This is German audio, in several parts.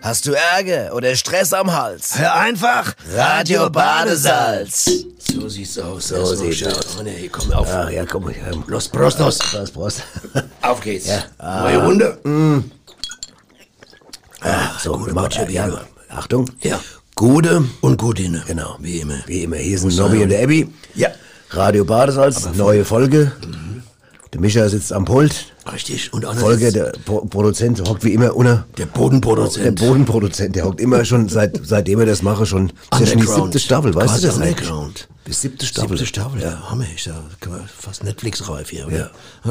Hast du Ärger oder Stress am Hals? Hör einfach Radio Badesalz. So sieht's aus. So sieht's aus. Oh nee, komm auf. Ach ja, komm. Los, Prostos. Prost. Auf geht's. Ja. Neue Runde. So, gute mach, Matsche, ja, Bier. Achtung. Ja. Gute Und gut inne. Genau. Wie immer. Wie immer. Hier sind Nobby und der Abby. Ja. Radio Badesalz, neue Folge. Der Micha sitzt am Pult. Richtig. Und Anna Folge, sitzt- der Produzent hockt wie immer unter. Der Bodenproduzent. Der Bodenproduzent, der hockt immer schon, seitdem er das mache, schon. Ist ja schon die Underground. 7. Staffel, weißt Quasi du das eigentlich? Underground. Die 7. Staffel. 7. Staffel, ja. Hammer. Ist ja fast Netflix-reif hier, oder?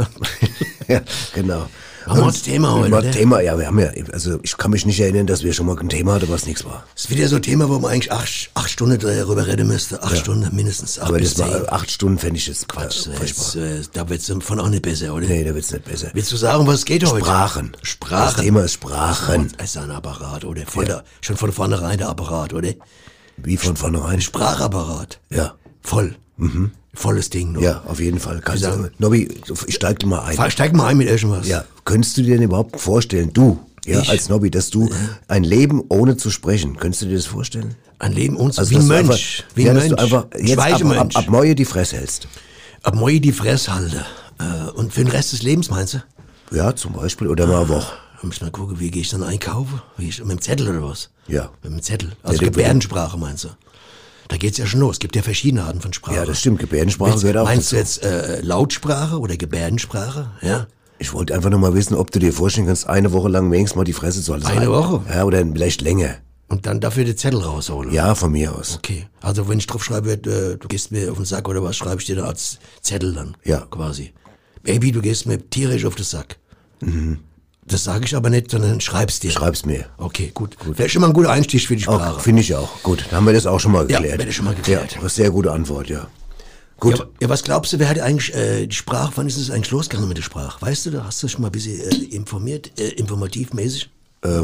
Ja, genau. Haben wir uns Thema heute, Mal oder? Thema, ja, wir haben ja, also ich kann mich nicht erinnern, dass wir schon mal ein Thema hatten, was nichts war. Das ist wieder so ein Thema, wo man eigentlich 8 Stunden darüber reden müsste. 8 Stunden mindestens. 8 Aber bis das 10. war 8 Stunden, fände ich jetzt Quatsch. furchtbar. Da wird's von auch nicht besser, oder? Nee, da wird's nicht besser. Willst du sagen, was es geht heute? Sprachen. Sprachen. Das Thema ist Sprachen. Das ist ein Apparat, oder? Schon von vornherein der Apparat, oder? Wie von vornherein. Sprachapparat. Ja. Voll. Volles Ding. Noch. Ja, auf jeden Fall. Kannst sagen- du, Nobby, ich steig dir mal ein. Steig mal ein mit irgendwas. Ja, könntest du dir denn überhaupt vorstellen, du, ja, Ich? als Nobby, dass du ein Leben ohne zu sprechen, könntest du dir das vorstellen? Ein Leben uns Also, wie ein dass du Mönch. einfach, Wie ja, ein dass Mönch. du einfach Ein jetzt ab Schweigemönch. Neue die Fresse hältst. Ab Moi die Fresse halte. Und für den Rest des Lebens, meinst du? Ja, zum Beispiel, oder mal eine Woche. Da muss mal gucken, wie gehe ich dann einkaufen? Mit dem Zettel oder was? Ja. Mit dem Zettel. Also Ja, Gebärdensprache meinst du? Da geht's ja schon los. Es gibt ja verschiedene Arten von Sprache. Ja, das stimmt, Gebärdensprache gehört auch Meinst du dazu. jetzt Lautsprache oder Gebärdensprache? Ja. Ich wollte einfach nur mal wissen, ob du dir vorstellen kannst, eine Woche lang wenigstens mal die Fresse zu halten. Eine Woche? Ja, oder vielleicht länger. Und dann dafür den Zettel rausholen. Ja, von mir aus. Okay. Also wenn ich drauf schreibe, du gehst mir auf den Sack oder was, schreibe ich dir dann als Zettel dann. Ja. Quasi. Baby, du gehst mir tierisch auf den Sack. Das sage ich aber nicht, sondern schreib's dir. Schreib's mir. Okay, gut. Wäre schon mal ein guter Einstieg für die Sprache. Auch, finde ich auch. Gut, dann haben wir das auch schon mal Ja, geklärt. wäre das schon mal geklärt. Ja, sehr gute Antwort, ja. Gut. Ja, was glaubst du, wer hat eigentlich die Sprache, wann ist es eigentlich losgegangen mit der Sprache? Weißt du, da hast du schon mal ein bisschen informativmäßig?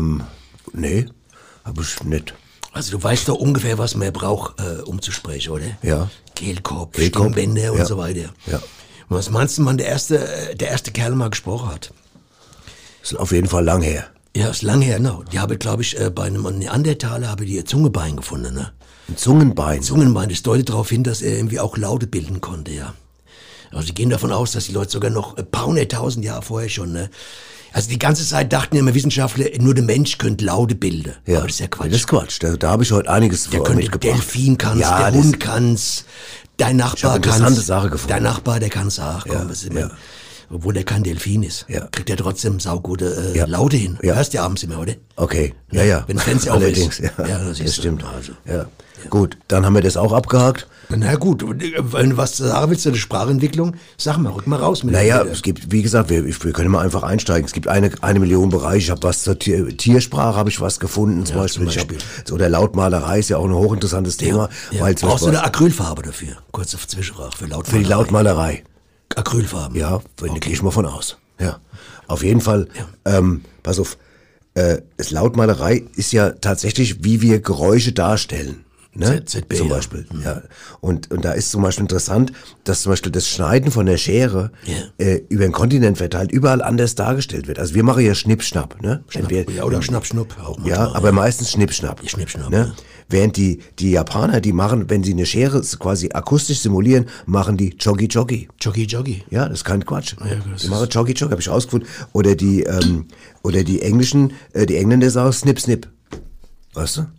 Nee, hab ich nicht. Also du weißt doch ungefähr, was man braucht, um zu sprechen, oder? Ja. Kehlkopf, Kehlkopf, Stimmbänder ja. und so weiter. Ja. Und was meinst du, wann der erste Kerl mal gesprochen hat? Ist auf jeden Fall lang her. Ja, ist lang her, genau. Die habe, glaube ich, bei einem Neandertaler habe die ihr Zungebein gefunden, ne? Ein Zungenbein. Zungenbein, das deutet darauf hin, dass er irgendwie auch Laute bilden konnte, ja. Also die gehen davon aus, dass die Leute sogar noch ein paar hunderttausend Jahre vorher schon, ne? Also die ganze Zeit dachten immer Wissenschaftler, nur der Mensch könnte Laute bilden. Ja. Aber das ist ja Quatsch. Das ist Quatsch. Da habe ich heute einiges Der könnte mitgebracht. Delfin kann's, Ja, der das- Hund kann's, dein Ich Nachbar hab eine interessante kann's. Sache gefunden. Dein Nachbar, der kann's auch. Komm, Ja, was ist immer, ja. obwohl der kein Delfin ist, Ja. kriegt er trotzdem saugute Ja. Laute hin. Ja. Hörst du ja abends immer, oder? Okay, ja. Wenn das Fenster auf ist. Allerdings, ja. Ja, das das siehst du. stimmt. Also. Ja. Gut, dann haben wir das auch abgehakt. Na gut, wenn du was sagen willst zu der Sprachentwicklung, sag mal, rück mal raus mit Naja, der- es gibt, wie gesagt, wir können mal einfach einsteigen. Es gibt eine Million Bereiche. Ich habe was zur Tiersprache, habe ich was gefunden. Zum Beispiel. Ich hab, oder Lautmalerei ist ja auch ein hochinteressantes Thema. Ja. Weil zum Brauchst du Beispiel eine Acrylfarbe dafür? Kurz auf Zwischenfrage für für Lautmalerei. die Lautmalerei. Acrylfarben. Ja, gehe ich mal von aus. Ja, auf jeden Fall. Pass auf, das Lautmalerei ist ja tatsächlich, wie wir Geräusche darstellen. Ne? ZB, zum ja. Beispiel, ja. Und da ist zum Beispiel interessant, dass zum Beispiel das Schneiden von der Schere über den Kontinent verteilt überall anders dargestellt wird. Also wir machen ja Schnipp-Schnapp, ne? Ja, oder Schnapp-Schnupp. Auch Ja, manchmal, aber meistens Schnipp-Schnapp. Schnipp-Schnapp, Ne? ja. Während die Japaner, die machen, wenn sie eine Schere quasi akustisch simulieren, machen die Joggi-Joggi. Joggi. Ja, das ist kein Quatsch. Ja, das die machen Joggi-Joggi, habe ich rausgefunden. Oder die Englischen, die Engländer sagen Snip-Snip. Weißt du?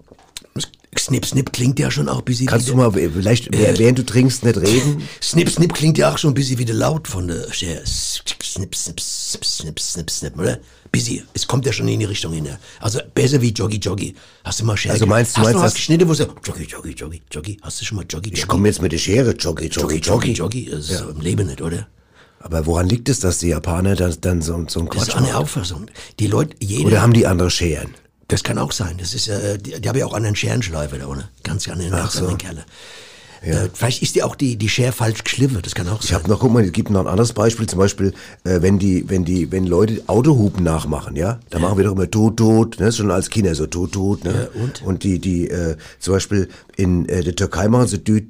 Snip klingt ja schon auch ein bisschen Kannst wie du mal, vielleicht, während du trinkst, nicht reden? Snip klingt ja auch schon ein bisschen wie der Laut von der Schere. Snip, oder? Bisschen. Es kommt ja schon in die Richtung hin. Ja. Also besser wie Joggi. Hast du mal Schere? Also meinst du, hast du was das- geschnitten, wo so Joggi. Hast du schon mal Joggi? Ich komme jetzt mit der Schere, Joggi. Das ist im Leben nicht, oder? Aber woran liegt es, dass die Japaner dann so ein Das Quatsch ist eine machen? Auffassung. Die Leute, Oder haben die andere Scheren? Das kann auch sein. Das ist ja, die haben ja auch einen Scherenschleifer da, oder? Ganz anderen Kerle. Vielleicht ist die auch die Schere falsch geschliffen. Das kann auch Ich sein. habe noch, guck mal, es gibt noch ein anderes Beispiel, zum Beispiel, wenn Leute Autohupen nachmachen, ja, da machen wir doch immer Tut, ne, schon als Kinder so Tut, ne, Ja, und? Und die zum Beispiel in der Türkei machen sie Düt.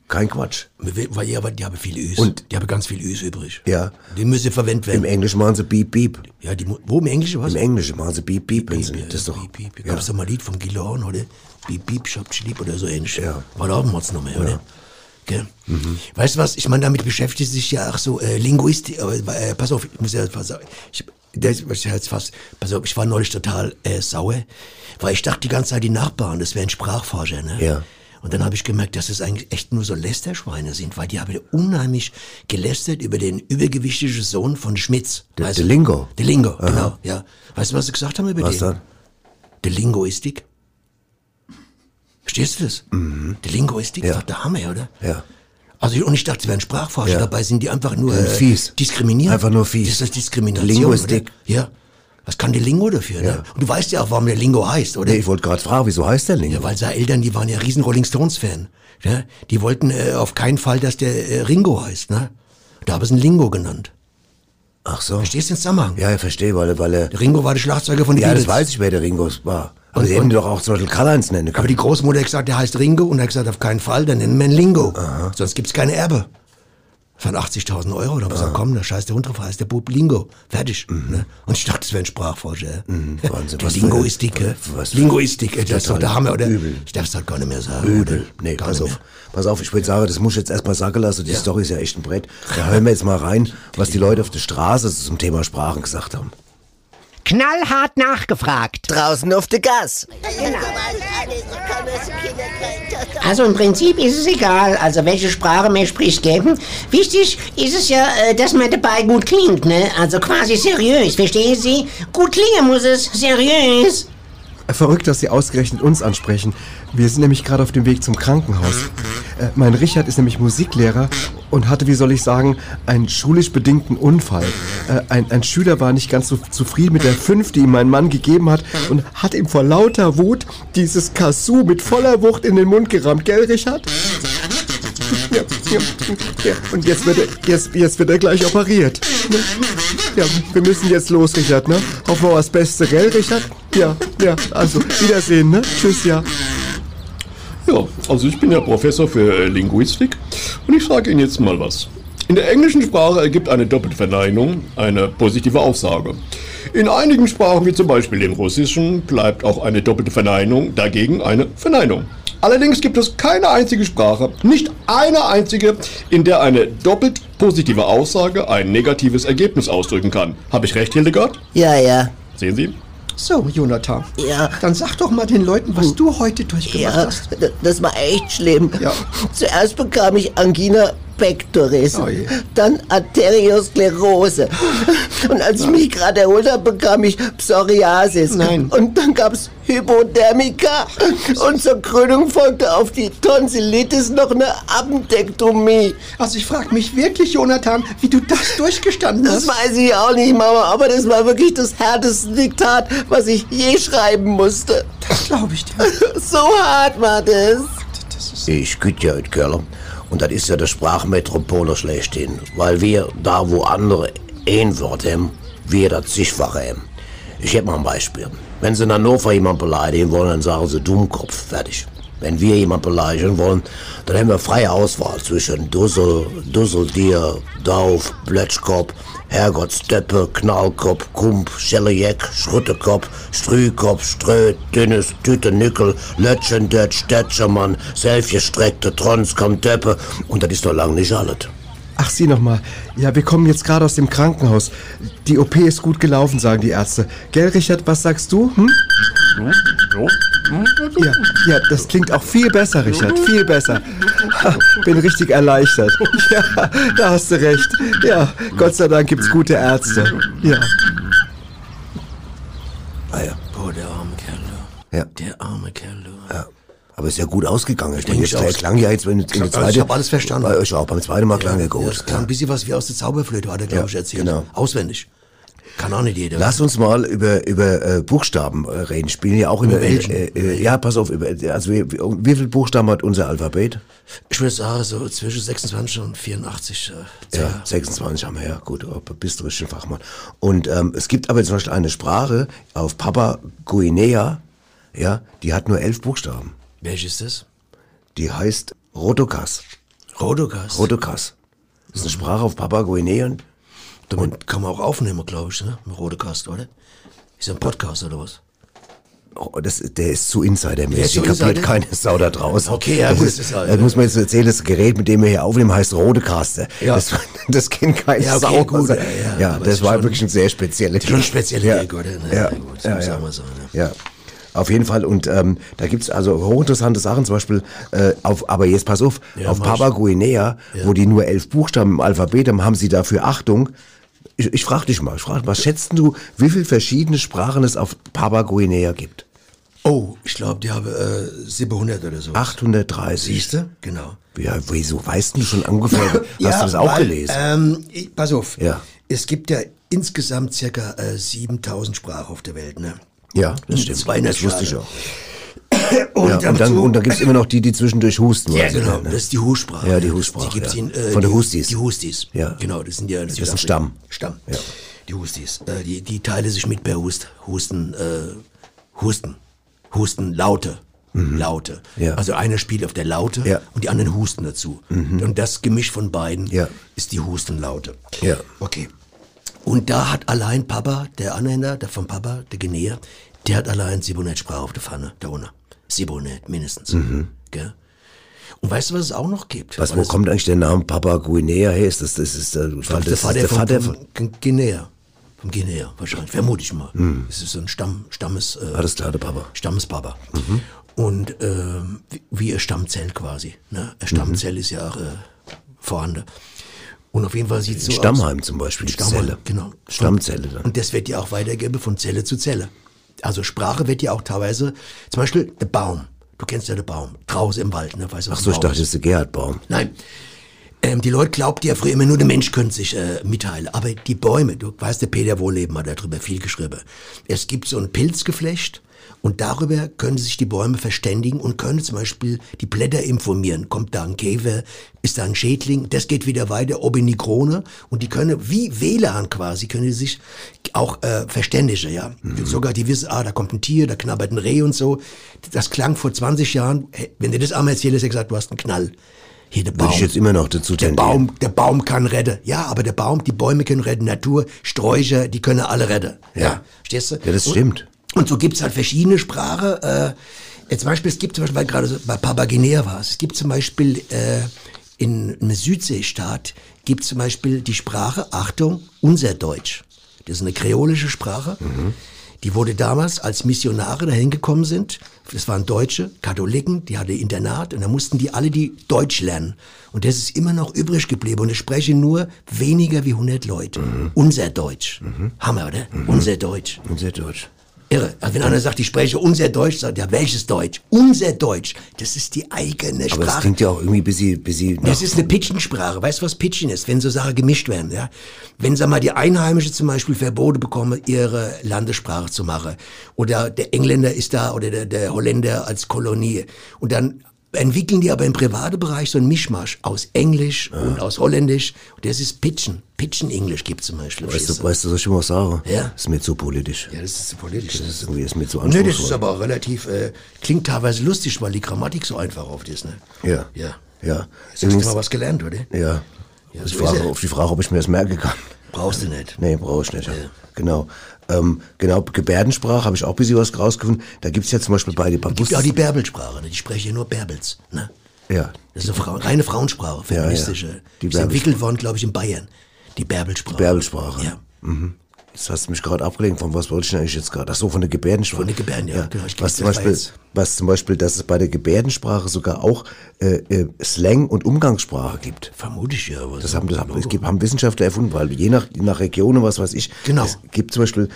Kein Quatsch. Weil die haben viel Üs. Und? Die haben ganz viel Üs übrig. Ja. Die müssen verwendet werden. Im Englischen machen sie Beep Beep. Ja, wo im Englischen was? Im Englischen machen sie Beep Beep. Das ist doch... Beep, Beep. Gab es doch mal ein Lied von Gilorn, oder? Beep Beep, Schab, Schlieb oder so ähnlich. Ja. War da auch ein Mordsnummer, oder? Gell? Weißt du was, ich meine, damit beschäftigt sich ja auch so Linguistik, aber pass auf, ich muss ja was sagen. Pass auf, ich war neulich total sauer, weil ich dachte die ganze Zeit, die Nachbarn, das wären Sprachforscher, ne? Ja. Und dann habe ich gemerkt, dass es eigentlich echt nur so Lästerschweine sind, weil die haben unheimlich gelästert über den übergewichtigen Sohn von Schmitz. Der Lingo. Der Lingo, genau, ja. Weißt du, was sie gesagt haben über den? Was dann? Der Linguistik. Verstehst du das? Der Linguistik, Ja. das war der Hammer, oder? Ja. Also, und ich dachte, sie wären Sprachforscher, Ja. dabei sind die einfach nur fies. diskriminieren. Einfach nur fies. Das ist Diskrimination. Linguistik. Oder? Ja. Was kann der Lingo dafür, ne? Und du weißt ja auch, warum der Lingo heißt, oder? Nee, ich wollte gerade fragen, wieso heißt der Lingo? Ja, weil seine Eltern, die waren ja riesen Rolling Stones-Fan. Ja? Die wollten auf keinen Fall, dass der Ringo heißt, ne? Da haben sie ihn Lingo genannt. Ach so. Verstehst du den Zusammenhang? Ja, ich verstehe, weil er... Der Ringo war der Schlagzeuger von den Ja, Beatles. das weiß ich, wer der Ringo war. Aber sie hätten ihn doch auch zum Beispiel Karl-Heinz nennen können. Aber die Großmutter hat gesagt, der heißt Ringo, und er hat gesagt, auf keinen Fall, dann nennen wir ihn Lingo. Sonst gibt's keine Erbe. Das waren 80.000 Euro. Da haben wir gesagt, komm, da scheiß der Hund drauf, heißt der Bub Lingo. Fertig. Ne? Und ich dachte, das wäre ein Sprachforscher. Wahnsinn. Der Linguistik, Linguistik, das ist doch der Hammer, oder? Übel. Ich darf es halt gar nicht mehr sagen. Übel. Oder? Nee, Gar pass nicht auf. Pass auf, ich würde sagen, das muss ich jetzt erstmal sagen lassen. Die Story ist ja echt ein Brett. Da hören wir jetzt mal rein, was die Leute auf der Straße zum Thema Sprachen gesagt haben. Knallhart nachgefragt. Draußen auf der Gas. Also im Prinzip ist es egal, also welche Sprache man spricht, gell? Wichtig ist es ja, dass man dabei gut klingt, ne? Also quasi seriös, verstehen Sie? Gut klingen muss es, seriös. Verrückt, dass Sie ausgerechnet uns ansprechen. Wir sind nämlich gerade auf dem Weg zum Krankenhaus. Mein Richard ist nämlich Musiklehrer und hatte, wie soll ich sagen, einen schulisch bedingten Unfall. Ein Schüler war nicht ganz so zufrieden mit der 5, die ihm mein Mann gegeben hat, und hat ihm vor lauter Wut dieses Kazoo mit voller Wucht in den Mund gerammt. Gell, Richard? Ja. Und jetzt wird er gleich operiert. Ne? Ja, wir müssen jetzt los, Richard, ne? Hoffen wir aufs Beste, gell, Richard? Ja, also, Wiedersehen, ne? Tschüss, ja. Ja, also ich bin ja Professor für Linguistik und ich sage Ihnen jetzt mal was. In der englischen Sprache ergibt eine doppelte Verneinung eine positive Aussage. In einigen Sprachen, wie zum Beispiel dem Russischen, bleibt auch eine doppelte Verneinung dagegen eine Verneinung. Allerdings gibt es keine einzige Sprache, nicht eine einzige, in der eine doppelt positive Aussage ein negatives Ergebnis ausdrücken kann. Habe ich recht, Hildegard? Ja. Sehen Sie? So, Jonathan. Ja. Dann sag doch mal den Leuten, was du heute durchgemacht Ja, hast. das war echt schlimm. Ja. Zuerst bekam ich Angina pectoris, Oh je. dann Arteriosklerose. Und als ich mich gerade erholt habe, bekam ich Psoriasis. Nein. Und dann gab es Hypodermika. Und zur Krönung folgte auf die Tonsillitis noch eine Appendektomie. Also ich frage mich wirklich, Jonathan, wie du das durchgestanden Das hast. weiß ich auch nicht, Mama, aber das war wirklich das härteste Diktat, was ich je schreiben musste. Das glaube ich dir. So hart war das. Ich küt ja heute, Kerl. Und das ist ja der Sprachmetropole schlechthin. Weil wir, da wo andere ein Wort haben, wir das zigfache haben. Ich hätte mal ein Beispiel. Wenn Sie in Hannover jemanden beleidigen wollen, dann sagen Sie Dummkopf, fertig. Wenn wir jemanden beleidigen wollen, dann haben wir freie Auswahl zwischen Dusseldier, Dauf, Blötschkopf, Herrgottsdeppe, Knallkopf, Kump, Schellejeck, Schruttekopf, Strühkopf, Ströt, Dünnes, Tütennickel, Lötschen, Dötsch, Dötschermann, Selbstgestreckte, Tronskamp, Deppe. Und das ist doch lang nicht alles. Ach, Sie nochmal. Ja, wir kommen jetzt gerade aus dem Krankenhaus. Die OP ist gut gelaufen, sagen die Ärzte. Gell, Richard, was sagst du? Hm? Ja, das klingt auch viel besser, Richard, viel besser. Ha, bin richtig erleichtert. Ja, da hast du recht. Ja, Gott sei Dank gibt's gute Ärzte. Ja. Ah ja, Boah, der arme Kerl, du. Ja. Der arme Kerl, du. ja. Aber ist ja gut ausgegangen. Ich denke denke, ich jetzt auch. klang ja jetzt, wenn in der Also zweite... ich hab alles verstanden. Bei euch auch, beim zweiten Mal klang ja gut. Das klang ein bisschen was wie aus der Zauberflöte, hat er, glaube ich, erzählt. genau. Auswendig. Kann auch nicht jeder. Lass uns mal über Buchstaben reden. Spielen ja auch in der ja, pass auf, also wie viele Buchstaben hat unser Alphabet? Ich würde sagen, so zwischen 26 und 84. Ja, 26 haben wir, ja, gut, bist du richtig ein Fachmann. Und es gibt aber zum Beispiel eine Sprache auf Papua-Guinea, ja, die hat nur 11 Buchstaben. Welches ist das? Die heißt Rotokas. Rodokas. Rodokas. Das ist eine Sprache auf Papua-Neuguinea. Damit kann man auch aufnehmen, glaube ich, ne? Mit Rodecast, oder? Ist ja ein Podcast oder was? Oh, der ist zu insidermäßig. zu Kapiert Insider? keine Sau da draußen. Okay, ja, gut, das ist halt, Das muss man jetzt erzählen, das Gerät, mit dem wir hier aufnehmen, heißt Rodecaster. Ja. Das kennt keine Ja, okay, Sau. gut, Ja, aber das ist war schon- wirklich ein sehr spezieller Schon ein spezieller Gig, oder? Na, Ja, gut, ja, muss ja. auch mal sagen, Ja, auf jeden Fall. Und da gibt's also hochinteressante Sachen, zum Beispiel, aber jetzt pass auf, Ja, auf mach ich. Papua-Neuguinea, wo die nur 11 Buchstaben im Alphabet haben, haben sie dafür Achtung. Ich frage dich mal, was schätzt du, wie viele verschiedene Sprachen es auf Papua-Neuguinea gibt? Oh, ich glaube, die haben 700 oder so. 830. Siehst du? Genau. Ja, wieso weißt du schon ungefähr? Hast du das auch gelesen? Pass auf. Ja. Es gibt ja insgesamt circa 7000 Sprachen auf der Welt, ne? Ja, das stimmt. 200 Das wusste ich Sprachen. auch. Ja, und dann gibt's immer noch die zwischendurch husten. Ja, weißt du, genau, ne? das ist die Hustsprache. Ja, die Hustsprache, Die gibt's ja. in, Von den Hustis. Die Hustis. Ja. Genau, das sind ja... Das ist ein Stamm. Stamm. Ja. Die Hustis. Die teilen sich mit per Husten, Laute. Laute. Ja. Also einer spielt auf der Laute Ja. und die anderen husten dazu. Und das Gemisch von beiden Ja. ist die Hustenlaute. Ja. Okay. Und da hat allein Papa, der Anhänger, der von Papa, der Guinea, der hat allein 700 Sprachen auf der Pfanne, da unten. 700 mindestens. Gell? Und weißt du, was es auch noch gibt? Wo kommt eigentlich der Name Papua-Neuguinea her? Ist das ist der Vater von... von Guinea. Vom Guinea wahrscheinlich, vermute ich mal. Das ist so ein Stammes... Alles klar, der Papa. Stammespapa. Und wie eine Stammzell quasi. Ne? Eine Stammzell ist ja auch vorhanden. Und auf jeden Fall sieht es so Stammheim aus. zum Beispiel, die Stammheim, Zelle. genau. Stammzelle dann. Und das wird ja auch weitergegeben von Zelle zu Zelle. Also Sprache wird ja auch teilweise, zum Beispiel der Baum. Du kennst ja den Baum. Draußen im Wald, ne? Weißt du, was Ach so, ein ich Baum dachte, das ist der Gerhard-Baum. Nein. Die Leute glaubten ja früher immer nur, der Mensch könnte sich mitteilen. Aber die Bäume, du weißt, der Peter Wohleben hat darüber viel geschrieben. Es gibt so ein Pilzgeflecht und darüber können sich die Bäume verständigen und können zum Beispiel die Blätter informieren. Kommt da ein Käfer, ist da ein Schädling, das geht wieder weiter, ob in die Krone. Und die können, wie WLAN quasi, können die sich auch verständigen, ja. Sogar die wissen, da kommt ein Tier, da knabbert ein Reh und so. Das klang vor 20 Jahren, wenn du das einmal erzählst, hast du gesagt, du hast einen Knall. Hier der Baum. Würde ich jetzt immer noch dazu tendieren. Der Baum kann retten. Ja, aber die Bäume können retten. Natur, Sträucher, die können alle retten. Ja. Verstehst du? Ja, das stimmt. Und so gibt's halt verschiedene Sprachen. Zum Beispiel, es gibt zum Beispiel, weil gerade so bei Papua-Guinea war es gibt zum Beispiel in einem Südseestaat gibt zum Beispiel die Sprache, Achtung, unser Deutsch. Das ist eine kreolische Sprache. Die wurde damals, als Missionare dahin gekommen sind, das waren Deutsche, Katholiken, die hatten Internat und da mussten die alle die Deutsch lernen. Und das ist immer noch übrig geblieben und es sprechen nur weniger wie 100 Leute. Unser Deutsch. Hammer, oder? Unser Deutsch. Unser Deutsch. Irre. Also wenn einer sagt, ich spreche unser Deutsch, sagt er, welches Deutsch? Unser Deutsch. Das ist die eigene Aber Sprache. es klingt ja auch irgendwie bisschen Das ist eine Pidgin-Sprache. Weißt du, was Pidgin ist? Wenn so Sachen gemischt werden, ja. Wenn, sag mal, die Einheimischen zum Beispiel Verbote bekommen, ihre Landessprache zu machen. Oder der Engländer ist da, oder der Holländer als Kolonie. Und dann entwickeln die aber im privaten Bereich so ein Mischmasch aus Englisch und aus Holländisch. Und das ist Pidgin. Pidgin-Englisch gibt zum Beispiel. Weißt du, soll ich mal sagen? Ja. Das ist mir zu politisch. Ja, das ist zu politisch. Das ist irgendwie ist mir zu Nee, anspruchsvoll. das ist aber auch relativ, klingt teilweise lustig, weil die Grammatik so einfach oft ist, ne? Ja. Ja. Ja. Jetzt hast du mal was gelernt, oder? Ja. Ja, Ich so frage, ist er. auf die Frage, ob ich mir das merken kann. Brauchst du nicht. Nee, brauche ich nicht. Ja. Genau. Genau, Gebärdensprache habe ich auch ein bisschen was rausgefunden. Da gibt's ja zum Beispiel bei den Gibt ja auch die Bärbelsprache, ne? Die sprechen ja nur Bärbels, ne? Ja. Das ist eine reine Frauensprache, feministische. Die Die ist entwickelt worden, glaube ich, in Bayern. Die Bärbelsprache. Bärbelsprache. Ja. Jetzt hast du mich gerade abgelenkt. Von was wollte ich denn eigentlich jetzt gerade? Ach so, von der Gebärdensprache. Von der Gebärden, ja. Genau, ich Was glaub, zum, das Beispiel, dass es bei der Gebärdensprache sogar auch Slang und Umgangssprache gibt. Vermute ich ja. Aber Das haben haben Wissenschaftler erfunden, weil je nach Region und was weiß ich. Genau. Es gibt zum Beispiel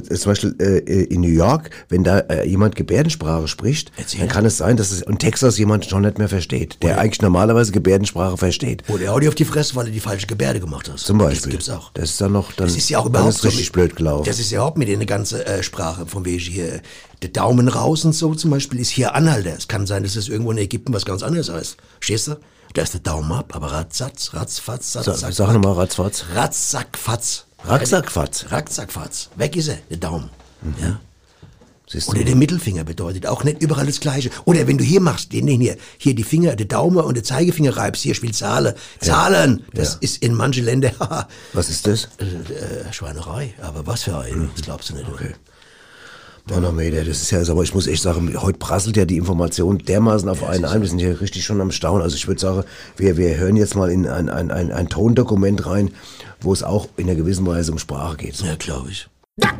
in New York, wenn da jemand Gebärdensprache spricht, Erzähl. dann kann es sein, dass es in Texas jemand schon nicht mehr versteht, der eigentlich normalerweise Gebärdensprache versteht. Oder hau dir auf die Fresse, weil du die falsche Gebärde gemacht hast. Zum Beispiel. Das gibt's auch. Das ist dann noch, dann, Das ist ja auch dann überhaupt ist richtig so blöd gelaufen. Das ist ja auch mit der ganzen Sprache, von wegen hier, der Daumen raus und so zum Beispiel ist hier Anhalter. Es kann sein, dass es irgendwo in Ägypten was ganz anderes heißt. Verstehst du? Da ist der Daumen ab, aber ratzatz, ratzfatz, Sag nochmal ratzfatz. Ratzsackfatz. Racksackfatz. Racksackfatz. Weg ist er, der Daumen. Ja. Siehst du? Oder der Mittelfinger bedeutet auch nicht überall das Gleiche. Oder wenn du hier machst, den hier die Finger, der Daumen und der Zeigefinger reibst, hier spielt Zahlen. Zahlen, das ist in manchen Ländern, Was ist das? Schweinerei. Aber was für ein, das glaubst du nicht. Okay. Manometer, das ist ja, aber ich muss echt sagen, heute prasselt ja die Information dermaßen auf einen ein. Wir sind hier richtig schon am Staunen. Also ich würde sagen, wir hören jetzt mal in ein Tondokument rein, wo es auch in einer gewissen Weise um Sprache geht. Ja, glaube ich. Was?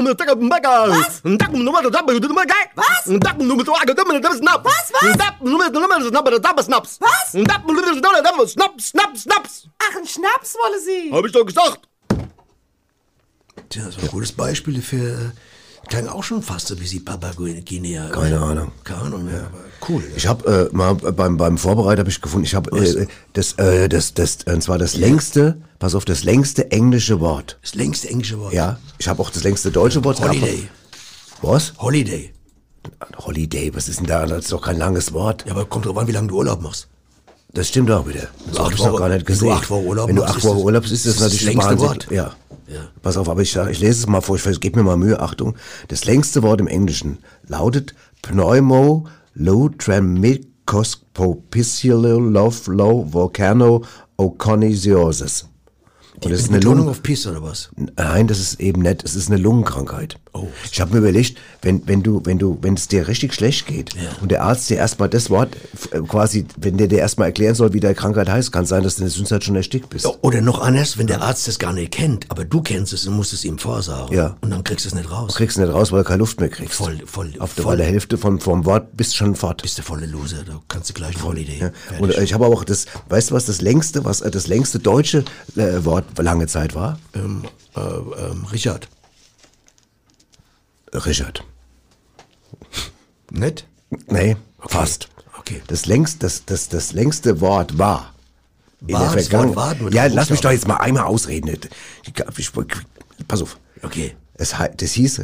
Ach, ein Schnaps wolle sie. Hab ich doch gesagt. Tja, das war ein gutes Beispiel für... Klang auch schon fast so wie die Papua-Guinea. Keine Ahnung. Keine Ahnung, ja, aber cool. Ja. Ich habe mal beim Vorbereiter habe ich gefunden, ich habe und zwar das längste, pass auf, das längste englische Wort. Das längste englische Wort. Ja, ich habe auch das längste deutsche Wort. Holiday. Was? Holiday. Holiday, was ist denn da? Das ist doch kein langes Wort. Ja, aber kommt drauf an, wie lange du Urlaub machst. Das stimmt auch wieder. Das habe ich noch gar nicht gesehen. Wenn du 8 Wochen Urlaub Wenn du machst, 8 Wochen Urlaub bist, ist das natürlich das längste Wahnsinn. Wort. Ja. Pass auf, aber ich lese es mal vor, ich gebe mir mal Mühe, Achtung. Das längste Wort im Englischen lautet Pneumolothromycoscopicular volcano Und das ist eine Betonung auf Piss oder was? Nein, das ist eben nicht. Es ist eine Lungenkrankheit. Oh. Ich habe mir überlegt, wenn es dir richtig schlecht geht und der Arzt dir erstmal das Wort quasi, wenn der dir erstmal erklären soll, wie deine Krankheit heißt, kann sein, dass du in der Zwischenzeit schon erstickt bist. Oder noch anders, wenn der Arzt das gar nicht kennt, aber du kennst es und musst es ihm vorsagen. Ja. Und dann kriegst du es nicht raus. Du kriegst nicht raus, weil du keine Luft mehr kriegst. Bei der Hälfte vom Wort bist du schon fort. Bist du volle Loser, da kannst du gleich eine Holiday. Ja. Und ich habe auch das, weißt du was, das längste deutsche Wort lange Zeit war? Richard. Richard. Nicht? Nee, fast. Okay. Das längste Wort war. In der Vergangenheit. Ja, lass mich doch jetzt mal einmal ausreden. Pass auf. Okay. Das hieß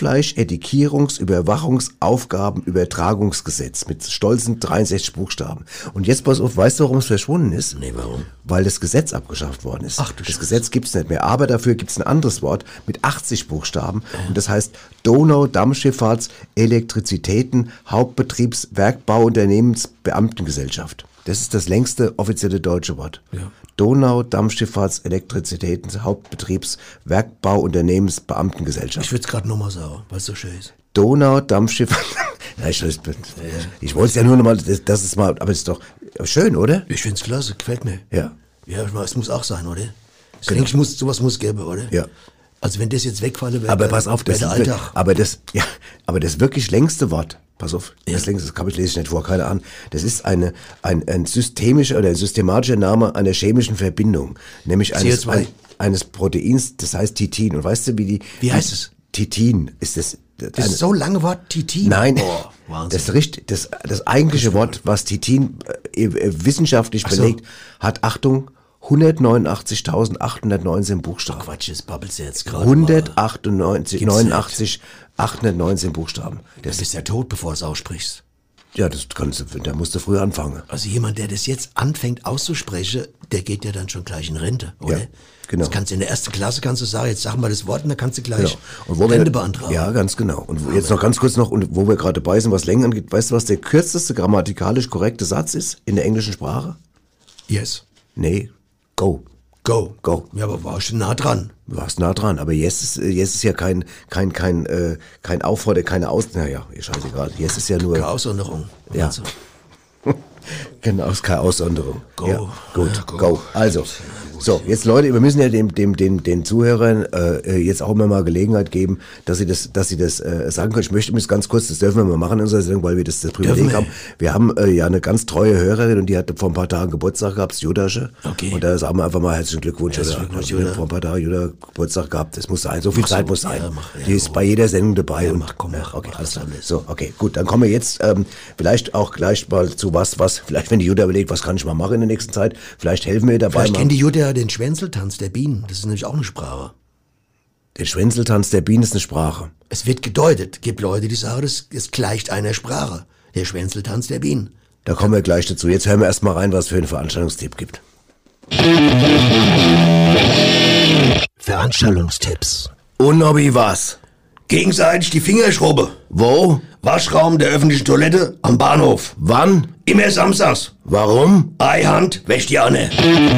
Rindfleisch-Etikierungs-Überwachungsaufgaben-Übertragungsgesetz mit stolzen 63 Buchstaben. Und jetzt pass auf, weißt du, warum es verschwunden ist? Nee, warum? Weil das Gesetz abgeschafft worden ist. Ach, du das Scheiße. Gesetz gibt's nicht mehr, aber dafür gibt's ein anderes Wort mit 80 Buchstaben und das heißt Donau-Dampfschifffahrts Elektrizitäten Hauptbetriebs Werkbauunternehmensbeamtengesellschaft. Das ist das längste offizielle deutsche Wort. Ja. Donau-Dampfschifffahrts Elektrizitäten Hauptbetriebs Werkbauunternehmensbeamtengesellschaft. Ich würde es gerade nochmal sagen, weil es so schön ist. Donau-Dampfschifffahrts. Ich wollte es ja nur nochmal, das ist mal, aber es ist doch schön, oder? Ich find's klasse, gefällt mir. Ja. Ja, es muss auch sein, oder? Ich denke, sowas muss geben, oder? Ja. Also wenn das jetzt wegfalle, wäre Aber pass auf, der Alltag. aber das wirklich längste Wort, pass auf, das längste, das lese ich nicht vor, keine Ahnung. Das ist ein systemischer oder ein systematischer Name einer chemischen Verbindung, nämlich eines Proteins, das heißt Titin. Und weißt du, wie heißt es? Titin ist das. Das ist so lange Wort Titin. Nein, Boah, Wahnsinn. das eigentliche Wort, was Titin wissenschaftlich belegt, hat, Achtung, 189.819 Buchstaben. Quatsch, das babbelst du jetzt gerade. 189.819 Buchstaben. Du bist ja tot, bevor du es aussprichst. Ja, da musst du früh anfangen. Also jemand, der das jetzt anfängt auszusprechen, der geht ja dann schon gleich in Rente, oder? Ja, genau. Das kannst du in der ersten Klasse du sagen, jetzt sag mal das Wort und dann kannst du gleich Und Rente beantragen. Ja, ganz genau. Und jetzt noch ganz kurz und wo wir gerade dabei sind, was Längen angeht, weißt du, was der kürzeste grammatikalisch korrekte Satz ist in der englischen Sprache? Yes. Nee, go. Go. Go. Ja, aber war schon nah dran. Du warst nah dran, aber yes ist ja kein Aufforder, keine naja, scheißegal. Yes ist ja nur... Keine Aussonderung. Ja. Also. Genau, ist keine Aussonderung. Go. Ja, gut, Ja, go. Also, so, jetzt Leute, wir müssen ja den Zuhörern jetzt auch immer mal Gelegenheit geben, dass sie das sagen können. Ich möchte mich ganz kurz, das dürfen wir mal machen in unserer Sendung, weil wir das Privileg haben. Wir haben ja eine ganz treue Hörerin und die hat vor ein paar Tagen Geburtstag gehabt, das Judasche. Okay. Und da sagen wir einfach mal herzlichen Glückwunsch. Herzlichen Glückwunsch, Juda. Vor ein paar Tagen Juda Geburtstag gehabt. Das muss sein, so viel Zeit muss sein. Ja, die ist bei jeder Sendung dabei. Ja, und okay, alles klar. So, okay, gut, dann kommen wir jetzt vielleicht auch gleich mal zu was, vielleicht wenn die Juda überlegt, was kann ich mal machen in der nächsten Zeit, vielleicht helfen wir ihr dabei. Vielleicht kennt die Jutta den Schwänzeltanz der Bienen. Das ist nämlich auch eine Sprache. Der Schwänzeltanz der Bienen ist eine Sprache. Es wird gedeutet. Gibt Leute, die sagen, es gleicht einer Sprache. Der Schwänzeltanz der Bienen. Da kommen wir gleich dazu. Jetzt hören wir erstmal rein, was es für einen Veranstaltungstipp gibt. Veranstaltungstipps. Und Nobby, was? Gegenseitig die Finger schrubbe. Wo? Waschraum der öffentlichen Toilette am Bahnhof. Wann? Immer samstags. Warum? Hand, wäsch die Anne.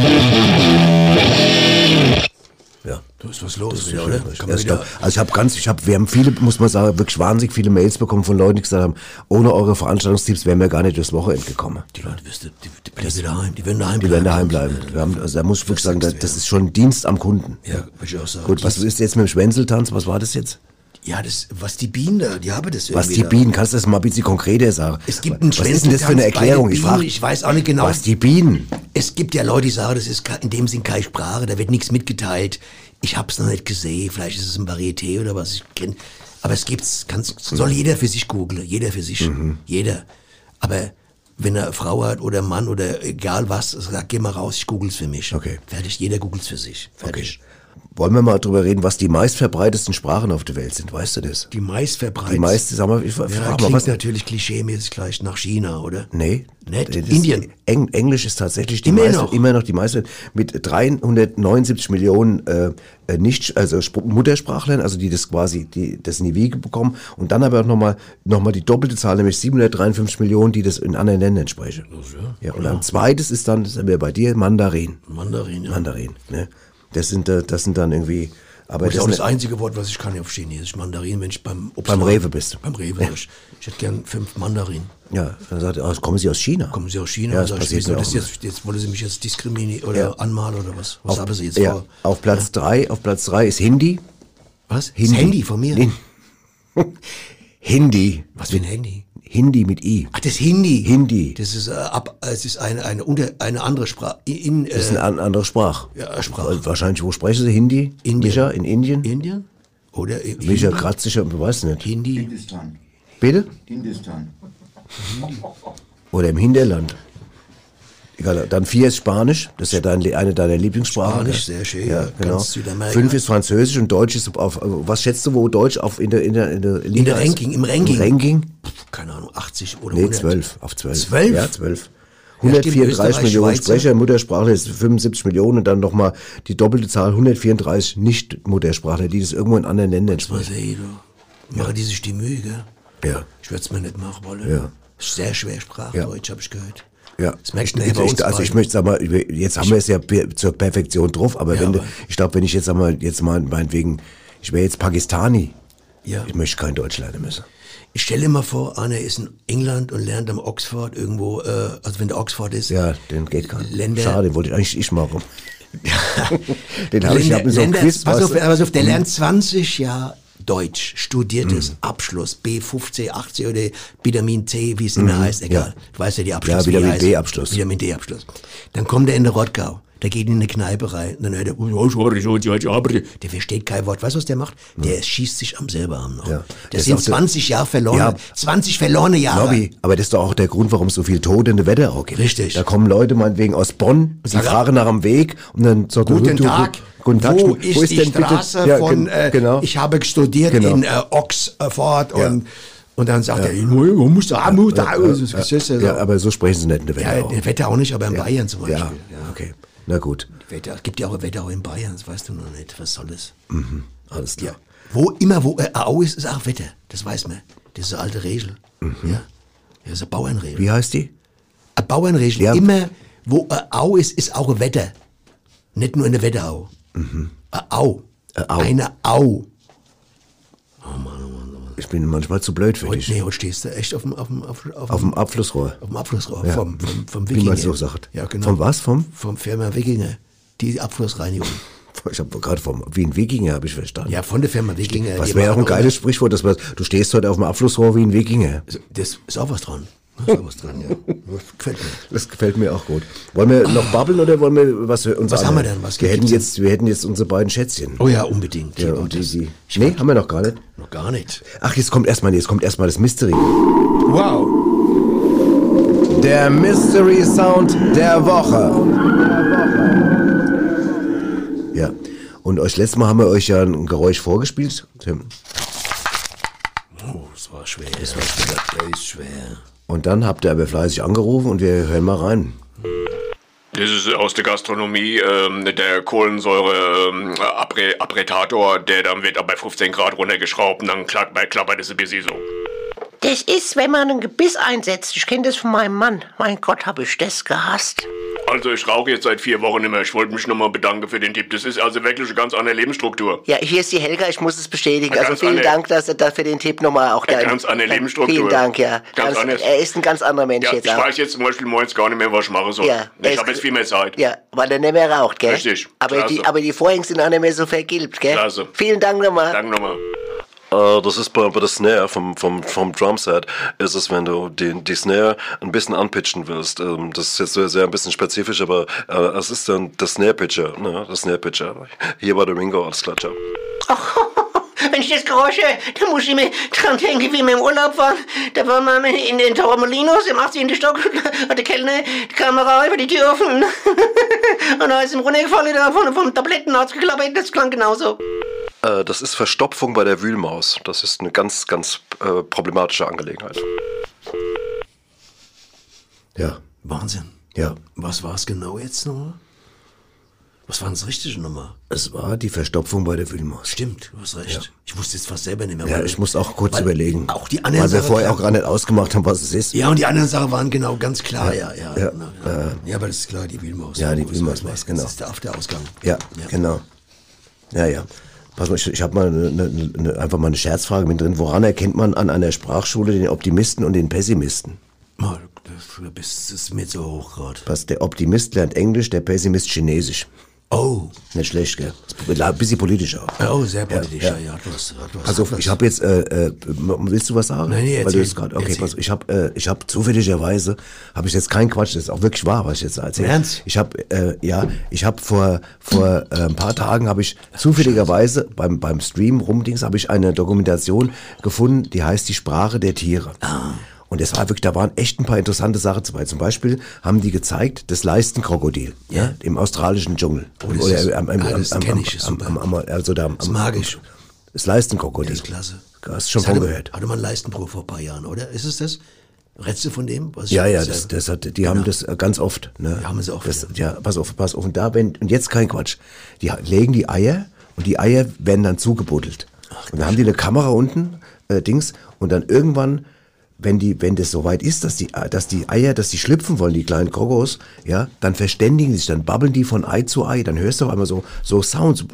Ja, da ist was los wieder, oder? Wir haben viele, muss man sagen, wirklich wahnsinnig viele Mails bekommen von Leuten, die gesagt haben, ohne eure Veranstaltungstipps wären wir gar nicht durchs Wochenende gekommen. Die Leute, die bleiben daheim. Die werden daheim Die werden daheim bleiben. Da muss ich wirklich sagen, das ist schon ein Dienst am Kunden. Ja, würde ich auch sagen. Gut, was ist jetzt mit dem Schwänzeltanz? Was war das jetzt? Ja, was die Bienen da, die haben das irgendwie. Was die Bienen, kannst du das mal ein bisschen konkreter sagen? Es gibt einen Was ist denn das für eine Erklärung? Ich weiß auch nicht genau. Was die Bienen? Es gibt ja Leute, die sagen, das ist in dem Sinn keine Sprache, da wird nichts mitgeteilt. Ich hab's noch nicht gesehen, vielleicht ist es ein Varieté oder was ich kenne. Aber es gibt's, soll jeder für sich googeln, jeder für sich, jeder. Aber wenn er Frau hat oder Mann oder egal was, sag, geh mal raus, ich google's für mich. Okay. Fertig, jeder google's für sich. Fertig. Okay. Wollen wir mal drüber reden, was die meistverbreitetsten Sprachen auf der Welt sind, weißt du das? Die meistverbreitetsten? Die meiste, sag mal, ich frag mal, was natürlich klischeemäßig gleich nach China, oder? Nee. Nicht? Indien. Englisch ist tatsächlich immer noch die meiste, mit 379 Millionen Muttersprachlern, also die das quasi, das in die Wiege bekommen, und dann aber auch nochmal die doppelte Zahl, nämlich 753 Millionen, die das in anderen Ländern sprechen. Ja, und dann zweites ist dann, das sind wir bei dir, Mandarin. Mandarin, ja. Mandarin, ne? Das sind dann irgendwie. Aber das ist auch das einzige Wort, was ich kann auf Chinesisch. Mandarin, wenn ich beim Rewe bist. Beim Rewe. Ja. Ich hätte gern 5 Mandarin. Ja, dann sagt er, kommen Sie aus China? Kommen Sie aus China? Ja, das passiert mir auch jetzt wollen Sie mich jetzt diskriminieren oder anmalen oder was? Was haben Sie jetzt vor? Auf Platz 3 ist Hindi. Was? Handy von mir? Hindi. Was für ein Handy? Hindi mit I. Ach, das Hindi. Hindi. Das ist es ist eine andere Sprache. Das ist eine andere Sprache. Ja, Sprache. Wahrscheinlich, wo sprechen Sie Hindi? Indien. Micha, in Indien? Indien? Oder Micha kratzt sich, weiß nicht. Hindi. Hindistan. Bitte? Hindistan. Oder im Hinterland. Egal, dann 4 ist Spanisch, das ist ja eine deiner Lieblingssprachen. Spanisch, sehr schön. Ja, genau. Ganz Südamerika. 5 ist Französisch und Deutsch ist auf, was schätzt du, wo Deutsch in der Liga Im Ranking. Im Ranking? Keine Ahnung, 80 oder 100? Nee, 12, auf 12. 12? Ja, 12. 134 Millionen Sprecher, Muttersprachler ist 75 Millionen und dann nochmal die doppelte Zahl, 134 Nicht-Muttersprachler, die das irgendwo in anderen Ländern sprechen. Machen die sich die Mühe, gell? Ja. Ich würde es mir nicht machen wollen. Ja. Sehr schwer Sprache, Deutsch, habe ich gehört. Ja, das merkst du bei uns ich möchte sagen, jetzt haben wir es ja zur Perfektion drauf, aber ich glaube, wenn ich jetzt mal meinetwegen, ich wäre jetzt Pakistani, ich möchte kein Deutsch lernen müssen. Ich stelle mir vor, einer ist in England und lernt am Oxford irgendwo, also wenn der Oxford ist. Ja, den geht gar nicht. Länder, schade, den wollte ich eigentlich machen. Den habe ich so ein Quiz. Pass auf, der lernt 20 Jahre Deutsch, studiertes, Abschluss, B15, 80 oder Vitamin C, wie es immer heißt, egal. Ja. Du weißt ja die Abschluss. Ja, Vitamin D-Abschluss. Vitamin D-Abschluss. Dann kommt er in der Rottgau. Der geht in eine Kneipe rein. Und dann hört er, der versteht kein Wort. Weißt du, was der macht? Der schießt sich am selber Arm noch. Ja. Das sind 20 Jahre verloren. 20 verlorene Jahre. Lobby, aber das ist doch auch der Grund, warum es so viel Tote in der Wetterau gibt. Richtig. Da kommen Leute meinetwegen aus Bonn, die fragen nach dem Weg und dann sagt Guten Tag. Guten Tag. Wo ist die Straße von, genau. Ich habe studiert in Oxford und dann sagt er, muss da. Aber so sprechen sie nicht in der Wetterau. Ja, in der Wetterau nicht, aber in Bayern zum Beispiel. Ja, okay. Na gut. Es gibt ja auch Wetterau in Bayern, das weißt du noch nicht. Was soll das? Alles klar. Ja. Wo Au ist auch Wetter. Das weiß man. Das ist eine alte Regel. Ja. Das ist eine Bauernregel. Wie heißt die? Eine Bauernregel. Ja. Immer, wo Au ist auch ein Wetter. Nicht nur in der Wetterau. Eine Au. Eine Au. Oh Mann. Ich bin manchmal zu blöd für dich. Nee, heute stehst du echt auf dem Abflussrohr. Auf dem Abflussrohr, ja. vom Wikinger. Wie man so sagt. Ja, genau. Vom was? Vom Firma Wikinger. Die Abflussreinigung. Ich habe gerade wie ein Wikinger, habe ich verstanden. Ja, von der Firma Wikinger. Was wäre auch ein geiles Sprichwort, dass du stehst heute auf dem Abflussrohr wie ein Wikinger. Das ist auch was dran. Ja. Das gefällt mir. Das gefällt mir auch gut. Wollen wir noch babbeln oder wollen wir was haben wir denn? Wir hätten jetzt unsere beiden Schätzchen. Oh ja, unbedingt. Ja, und nee, haben wir noch gar nicht. Noch gar nicht. Ach, jetzt kommt erstmal das Mystery. Wow. Der Mystery Sound der Woche. Ja. Und letztes Mal haben wir euch ja ein Geräusch vorgespielt, Tim. Oh, das war schwer. Das ist schwer. Und dann habt ihr aber fleißig angerufen und wir hören mal rein. Das ist aus der Gastronomie, der Kohlensäure-Appretator, der dann wird bei 15 Grad runtergeschraubt und dann klappert es ein bisschen so. Das ist, wenn man ein Gebiss einsetzt. Ich kenne das von meinem Mann. Mein Gott, habe ich das gehasst. Also ich rauche jetzt seit 4 Wochen nicht mehr. Ich wollte mich nochmal bedanken für den Tipp. Das ist also wirklich eine ganz andere Lebensstruktur. Ja, hier ist die Helga, ich muss es bestätigen. Also vielen Dank, dass er da für den Tipp nochmal auch da... Eine ganz andere Lebensstruktur. Vielen Dank, ja. Ganz anders. Er ist ein ganz anderer Mensch Ja, jetzt ich auch. weiß jetzt zum Beispiel morgens gar nicht mehr, was ich machen soll. Ja, ich habe jetzt viel mehr Zeit. Ja, weil er nicht mehr raucht, gell? Richtig, Aber die Vorhänge sind auch nicht mehr so vergilbt, gell? Klasse. Vielen Dank nochmal. Danke nochmal. Das ist bei der Snare vom Drumset, ist es, wenn du die Snare ein bisschen anpitchen willst. Das ist jetzt sehr ein bisschen spezifisch, aber es ist dann der Snare-Pitcher, ne? Der Snare-Pitcher. Hier war der Ringo, alles klar, ciao. Wenn ich das Geräusch höre, dann muss ich mir dran denken, wie wir im Urlaub waren. Da waren wir in den Torremolinos im 18. Stock und der Kellner kam rein, über die Tür offen und da ist ihm runtergefallen, da vom Tabletten ausgeklappert, das klang genauso. Das ist Verstopfung bei der Wühlmaus. Das ist eine ganz problematische Angelegenheit. Ja. Wahnsinn. Ja. Was war es genau jetzt nochmal? Was war denn das richtige nochmal? Es war die Verstopfung bei der Wühlmaus. Stimmt, du hast recht. Ja. Ich wusste jetzt fast selber nicht mehr. Ja, ich muss auch kurz überlegen. Auch die anderen weil wir vorher auch gar nicht ausgemacht haben, was es ist. Ja, und die anderen Sachen waren genau ganz klar, ja. Ja, aber das ist klar, die Wühlmaus. Ja, die Wühlmaus war es, genau. Das ist der Ausgang. Ja, genau. Ja. Pass mal, ich habe mal einfach mal eine Scherzfrage mit drin. Woran erkennt man an einer Sprachschule den Optimisten und den Pessimisten? Das ist mir zu hoch gerade. Der Optimist lernt Englisch, der Pessimist Chinesisch. Oh. Nicht schlecht, gell? Ein bisschen politisch auch. Oh, sehr politisch, ja. Also ich habe jetzt, willst du was sagen? Nein, weil du jetzt gerade. Okay, pass, ich habe zufälligerweise, habe ich jetzt keinen Quatsch, das ist auch wirklich wahr, was ich jetzt erzähle. Ernst? Ich habe vor ein paar Tagen habe ich zufälligerweise beim Stream rumdings habe ich eine Dokumentation gefunden, die heißt Die Sprache der Tiere. Ah. Und das war wirklich, da waren echt ein paar interessante Sachen dabei. Zum Beispiel haben die gezeigt, das Leistenkrokodil, ja, im australischen Dschungel. Das kenne ich, das mag ich. Das Leistenkrokodil. Das ist klasse. Hast du schon von gehört? Hatte man Leistenbruch vor ein paar Jahren, oder? Ist es das? Rätst du von dem? Die haben das ganz oft. Ne? Die haben es auch. Ja, pass auf. Und und jetzt kein Quatsch. Die legen die Eier und die Eier werden dann zugebuddelt. Und dann haben die eine Kamera unten, und dann irgendwann, wenn das soweit ist, dass die Eier, dass die schlüpfen wollen, die kleinen Krokos, ja, dann verständigen die sich, dann babbeln die von Ei zu Ei, dann hörst du auf einmal so Sounds.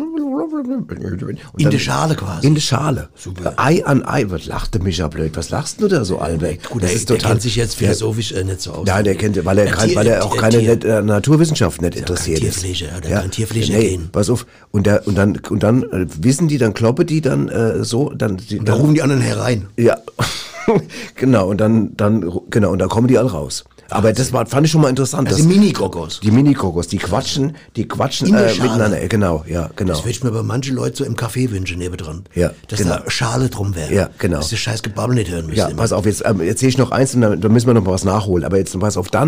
In der Schale quasi. In der Schale. Super. Ei an Ei. Was lachte mich ja blöd? Was lachst du da so, Albert? Gut, der kennt sich jetzt philosophisch nicht so aus. Ja, der kennt, weil er auch keine Naturwissenschaft nicht interessiert ist. Kein Tierpfleger gehen. Pass auf. Und dann wissen die, dann kloppen die dann so, dann rufen die anderen herein. Ja. Genau, und dann kommen die alle raus. Aber das fand ich schon mal interessant. Also die Mini-Krokos. Die Mini-Krokos, die quatschen miteinander. Genau. Das würde ich mir bei manchen Leuten so im Café wünschen, nebendran. Ja, dass da Schale drum wäre. Ja, genau. Dass die scheiß Gebabbel nicht hören müssen. Ja, pass auf, jetzt erzähle ich noch eins und dann müssen wir noch mal was nachholen. Aber jetzt pass auf,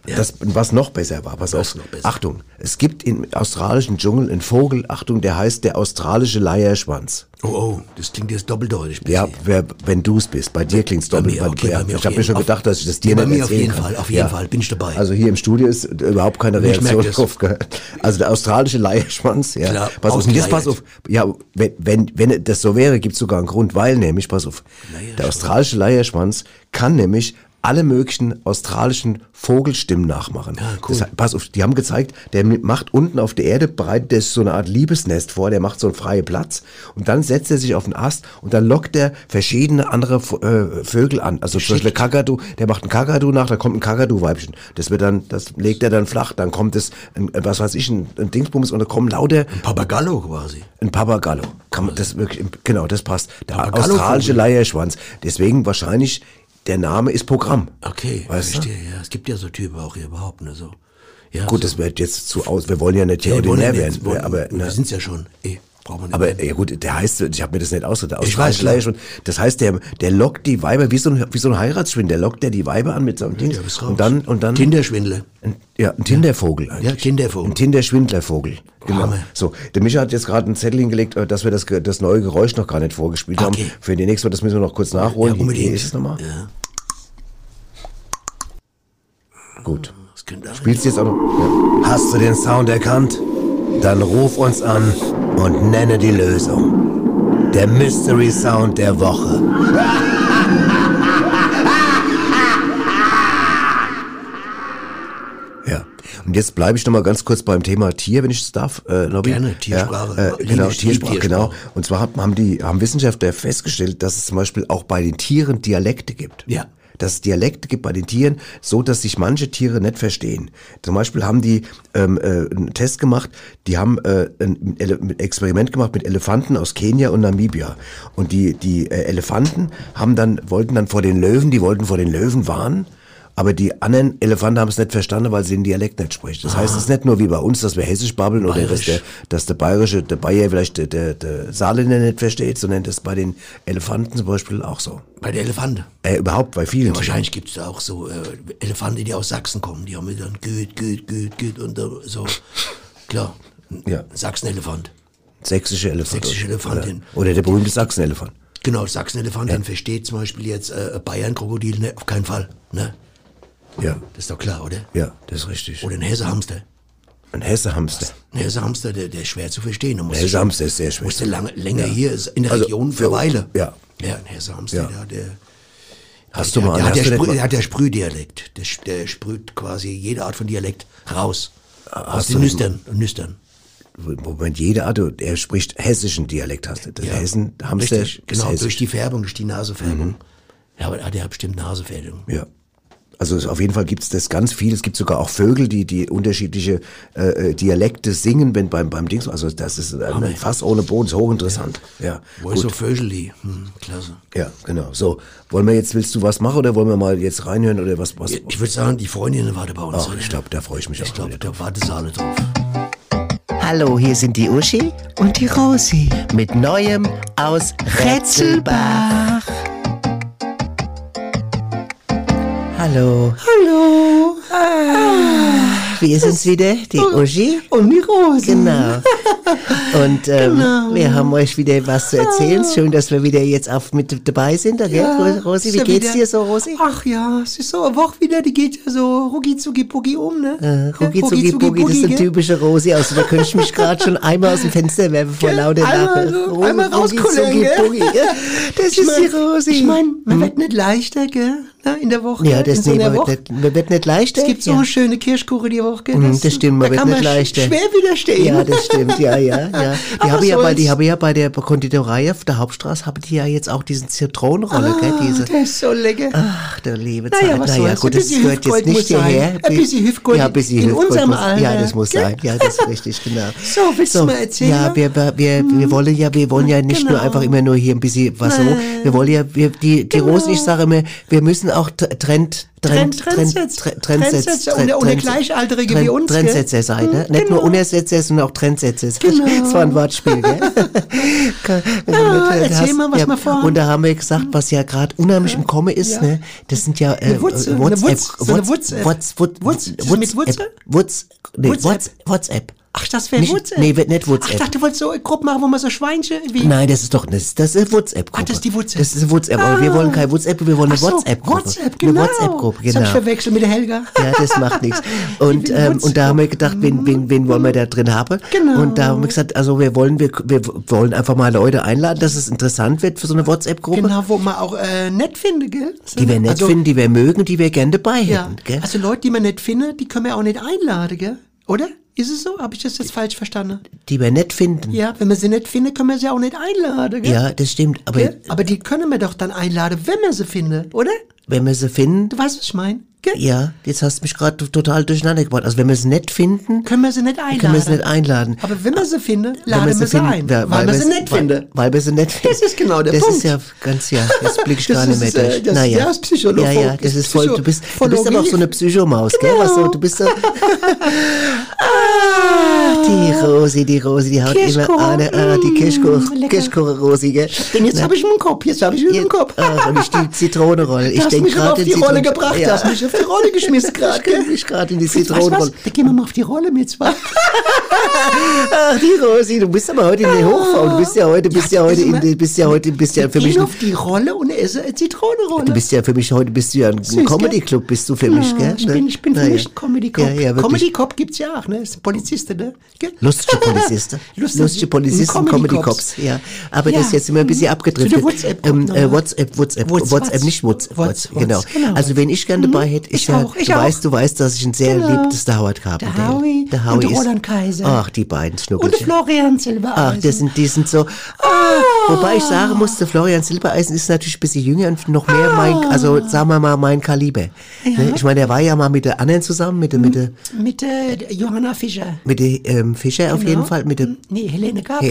was noch besser war. Pass auf, Achtung, es gibt im australischen Dschungel einen Vogel, Achtung, der heißt der australische Leierschwanz. Oh, das klingt jetzt doppeldeutig. Ja, wenn du es bist. Bei dir klingt es doppeldeutig. Ich habe mir schon gedacht, dass ich das dir nicht erzählen kann. Auf jeden Fall, bin ich dabei. Also hier im Studio ist überhaupt keine Reaktion drauf gehört. Also der australische Leierschwanz, ja. Klar, pass auf. Ja, wenn das so wäre, gibt es sogar einen Grund, weil nämlich, pass auf, der australische Leierschwanz kann nämlich alle möglichen australischen Vogelstimmen nachmachen. Ja, cool. Pass auf, die haben gezeigt, der macht unten auf der Erde, bereitet der so eine Art Liebesnest vor, der macht so einen freien Platz und dann setzt er sich auf den Ast und dann lockt er verschiedene andere Vögel an. Also zum Beispiel Kakadu, der macht einen Kakadu nach, da kommt ein Kakadu-Weibchen. Das legt er dann flach, dann kommt es, ein Dingsbums und da kommen lauter... Ein Papagallo quasi. Ein Papagallo. Das wirklich, genau, das passt. Der australische Leierschwanz. Deswegen wahrscheinlich... Der Name ist Programm. Okay, verstehe, ja. Es gibt ja so Typen auch hier überhaupt, ne, so. Ja, gut, so. Das wird jetzt zu aus. Wir wollen ja nicht hier ordinär werden. Aber wir sind's ja schon. Brauchen wir nicht. Aber ja gut, der heißt, ich habe mir das nicht ausgedacht. Ich weiß gleich schon. Das heißt, der lockt die Weiber wie so ein Heiratsschwindler. Der lockt die Weiber an mit so einem Ding. Und dann Tinderschwindler. Ein Tindervogel eigentlich. Ja, Tindervogel. Ein Tinderschwindlervogel. Genau. So, der Micha hat jetzt gerade einen Zettel hingelegt, dass wir das neue Geräusch noch gar nicht vorgespielt haben. Für die nächste Mal, das müssen wir noch kurz nachholen. Ja, unbedingt. Wie ist es nochmal? Ja. Gut. Das Das könnte auch Spielst du jetzt auch noch? Ja. Hast du den Sound erkannt? Dann ruf uns an und nenne die Lösung. Der Mystery Sound der Woche. Ja. Und jetzt bleibe ich noch mal ganz kurz beim Thema Tier, wenn ich es darf, Nobby. Gerne, Tiersprache. Genau, Tiersprache, genau. Und zwar haben Wissenschaftler festgestellt, dass es zum Beispiel auch bei den Tieren Dialekte gibt. Ja. Dass es Dialekte gibt bei den Tieren, so dass sich manche Tiere nicht verstehen. Zum Beispiel haben die einen Test gemacht, die haben ein Experiment gemacht mit Elefanten aus Kenia und Namibia. Und die Elefanten wollten dann vor den Löwen warnen. Aber die anderen Elefanten haben es nicht verstanden, weil sie den Dialekt nicht sprechen. Das heißt, es ist nicht nur wie bei uns, dass wir Hessisch babbeln oder dass der Bayer vielleicht der Saarländer nicht versteht, sondern das ist bei den Elefanten zum Beispiel auch so. Bei der Elefanten? Überhaupt bei vielen. Ja, wahrscheinlich gibt es da auch so Elefanten, die aus Sachsen kommen. Die haben dann gut und so. Klar, ja. Sachsen-Elefant. Sächsische Elefant. Sächsische Elefantin. Oder der berühmte Sachsen-Elefant. Genau, Sachsen-Elefantin versteht zum Beispiel jetzt Bayern-Krokodil ne, auf keinen Fall. Ne? Ja. Das ist doch klar, oder? Ja, das ist richtig. Oder ein Hesse-Hamster. Ein Hesse-Hamster. Ein Hesse-Hamster, der ist schwer zu verstehen. Ein Hesse-Hamster ist sehr schwer. Musste länger hier in der Region verweilen. Ja. Ja, ein Hesse-Hamster, der hat der Sprühdialekt. Der sprüht quasi jede Art von Dialekt raus. Aus den Nüstern. Moment, jede Art, er spricht hessischen Dialekt, hast du. Das Hessen-Hamster. Genau, durch die Färbung, durch die Nasefärbung. Ja, aber der hat bestimmt Nasefärbung. Ja. Also auf jeden Fall gibt es das ganz viel. Es gibt sogar auch Vögel, die unterschiedliche Dialekte singen, wenn beim Dings. Also das ist fast ohne Boden, ist hochinteressant. Ja. Wo ist so Vögeli? Klasse. Ja, genau. So, willst du was machen oder wollen wir mal jetzt reinhören oder was? Ich würde sagen, die Freundinnen warten bei uns. Ach, ich glaube, da freue ich mich auch. Ich glaube, da warten sie alle drauf. Hallo, hier sind die Uschi Und die Rosi. mit Neuem aus Rätselbach. Hallo. Hallo. Wir sind's wieder, die Uschi. Und die Rosi. Genau. Und wir haben euch wieder was zu erzählen. Schön, dass wir wieder jetzt mit dabei sind. Okay? Ja, Rosi, wie ist ja geht's wieder- dir so, Rosi? Ach ja, es ist so eine Woche wieder, die geht ja so rucki-zucki-pucki ne? Rucki-zucki-buggi, das ist eine typische Rosi. Also da könnte ich mich gerade schon einmal aus dem Fenster werfen vor lauter Lache. Einmal rauskullern, gell? Rucki-zucki-buggi, ja. Das ist die Rosi. Ich meine, man wird nicht leichter, gell? Na, in der Woche. Ja, in das so einer nehmen Woche. wir wird nicht leichter. Es gibt so ja. eine schöne Kirschkuchen die Woche, gell? Das stimmt, man da wird kann nicht man leichter. schwer widerstehen. Ja, das stimmt, ja. Die Aber habe so ja bei der Konditorei auf der Hauptstraße, haben die ja jetzt auch diesen Zitronenrolle, gell? Der ist so lecker. Ach, der liebe Naja, Zeit. was Naja, soll's, gut, ein das bisschen gehört jetzt Hüftgold nicht muss sein. hierher. Ein bisschen Hüftgold Ja, ein bisschen in Hüftgold unserem muss- Alter, Ja, das muss gell? sein. Ja, das ist richtig, genau. So, willst du mal erzählen? Ja, wir wollen ja nicht nur Genau. einfach immer nur hier ein bisschen was so. Wir wollen ja, die Rose, ich sage immer, wir müssen auch Trendsetzer und Gleichaltrige wie uns, gell? Trendsetzer sein, ne? Nicht nur Unersetzer, sondern auch Trendsetzer. Genau. Das war ein Wortspiel, gell? erzähl mal, was wir vorhaben. Und da haben wir gesagt, was ja gerade unheimlich im Kommen ist, ne? Das sind ja WhatsApp. WhatsApp. Ach, das wäre Nicht- WhatsApp? nee, nicht Ach, WhatsApp. ich dachte, du wolltest so eine Gruppe machen, wo man so Schweinchen wie... Nein, das ist eine WhatsApp-Gruppe. Ach, das ist die WhatsApp. Das ist eine WhatsApp, aber wir wollen keine WhatsApp, wir wollen eine Ach so, WhatsApp-Gruppe. WhatsApp, genau. Eine WhatsApp-Gruppe, Das hab ich genau. verwechselt mit der Helga. Ja, das macht nichts. Und da haben wir gedacht, wen wollen wir da drin haben? Genau. Und da haben wir gesagt, also wir wollen einfach mal Leute einladen, dass es interessant wird für so eine WhatsApp-Gruppe. Genau, wo man auch nett findet, gell? Die wir nett Also, finden, die wir mögen, die wir gerne dabei Ja, hätten, gell? also Leute, die man nicht findet, die können wir auch nicht einladen, gell? Oder? Ist es so? Habe ich das jetzt falsch verstanden? Die wir nett finden. Ja, wenn wir sie nicht finden, können wir sie auch nicht einladen, gell? Ja, das stimmt, aber Gell? Aber die können wir doch dann einladen, wenn wir sie finden, oder? wenn wir sie finden, Du weißt, was ich meine? Gell? ja, jetzt hast du mich gerade total durcheinander gebracht. Also wenn wir sie nett finden, Können wir sie nicht einladen. können wir sie nicht einladen. Aber wenn wir sie finden, Wenn laden wir sie finden, ein. ja, Weil wir sie nicht finden. Weil wir sie nicht finden. Das ist genau der das Punkt. ist ja ganz, jetzt blick ich Das gar nicht mehr ist, durch. das- naja. ja, ist Psychologie. Ja, das ist voll, du bist aber auch so eine Psychomaus, gell? Genau. Was so, du bist so, Die Rosi, die haut immer eine, die Kirschkuchen-Rosi, gell? Denn jetzt habe ich einen Kopf, Ach, und ich die Zitrone-Rolle. Ich Du hast denke mich gerade auf die Rolle gebracht, du hast mich auf die Rolle geschmissen gerade, Ich gell? mich gerade in die Weißt du was? Zitronenrolle. Da gehen wir mal auf die Rolle mit zwei. Ach, die Rosi, du bist aber heute in der Hochform. Du bist ja für mich Gehen auf die Rolle und esse eine Zitronenrolle. Du bist ja für mich heute, ein Süß, Comedy-Club, bist du für mich, gell? Ich bin für mich ein Comedy-Cop. Ja, wirklich. Comedy-Cop gibt's ja auch, ne? Das ist ein Polizist, ne? Gell? Lustige Polizisten. Lustige Polizisten, Comedy-Cops. Ja, aber das ist jetzt immer ein bisschen abgedriftet. WhatsApp, nicht WhatsApp. Genau. Also, wenn ich gerne dabei hätte, Ich auch. du weißt, dass ich einen sehr liebtes der Howard Carpendale. Der Howie und ist, Roland Kaiser. Ach, die beiden Und der Schnuckelchen. Florian Silbereisen. Ach, die sind so. Wobei ich sagen muss, der Florian Silbereisen ist natürlich ein bisschen jünger und noch mehr sagen wir mal, mein Kaliber. Ne? Ich meine, der war ja mal mit der anderen zusammen, mit der Johanna Fischer. mit der Fischer auf jeden Fall, mit der Helene Gabler.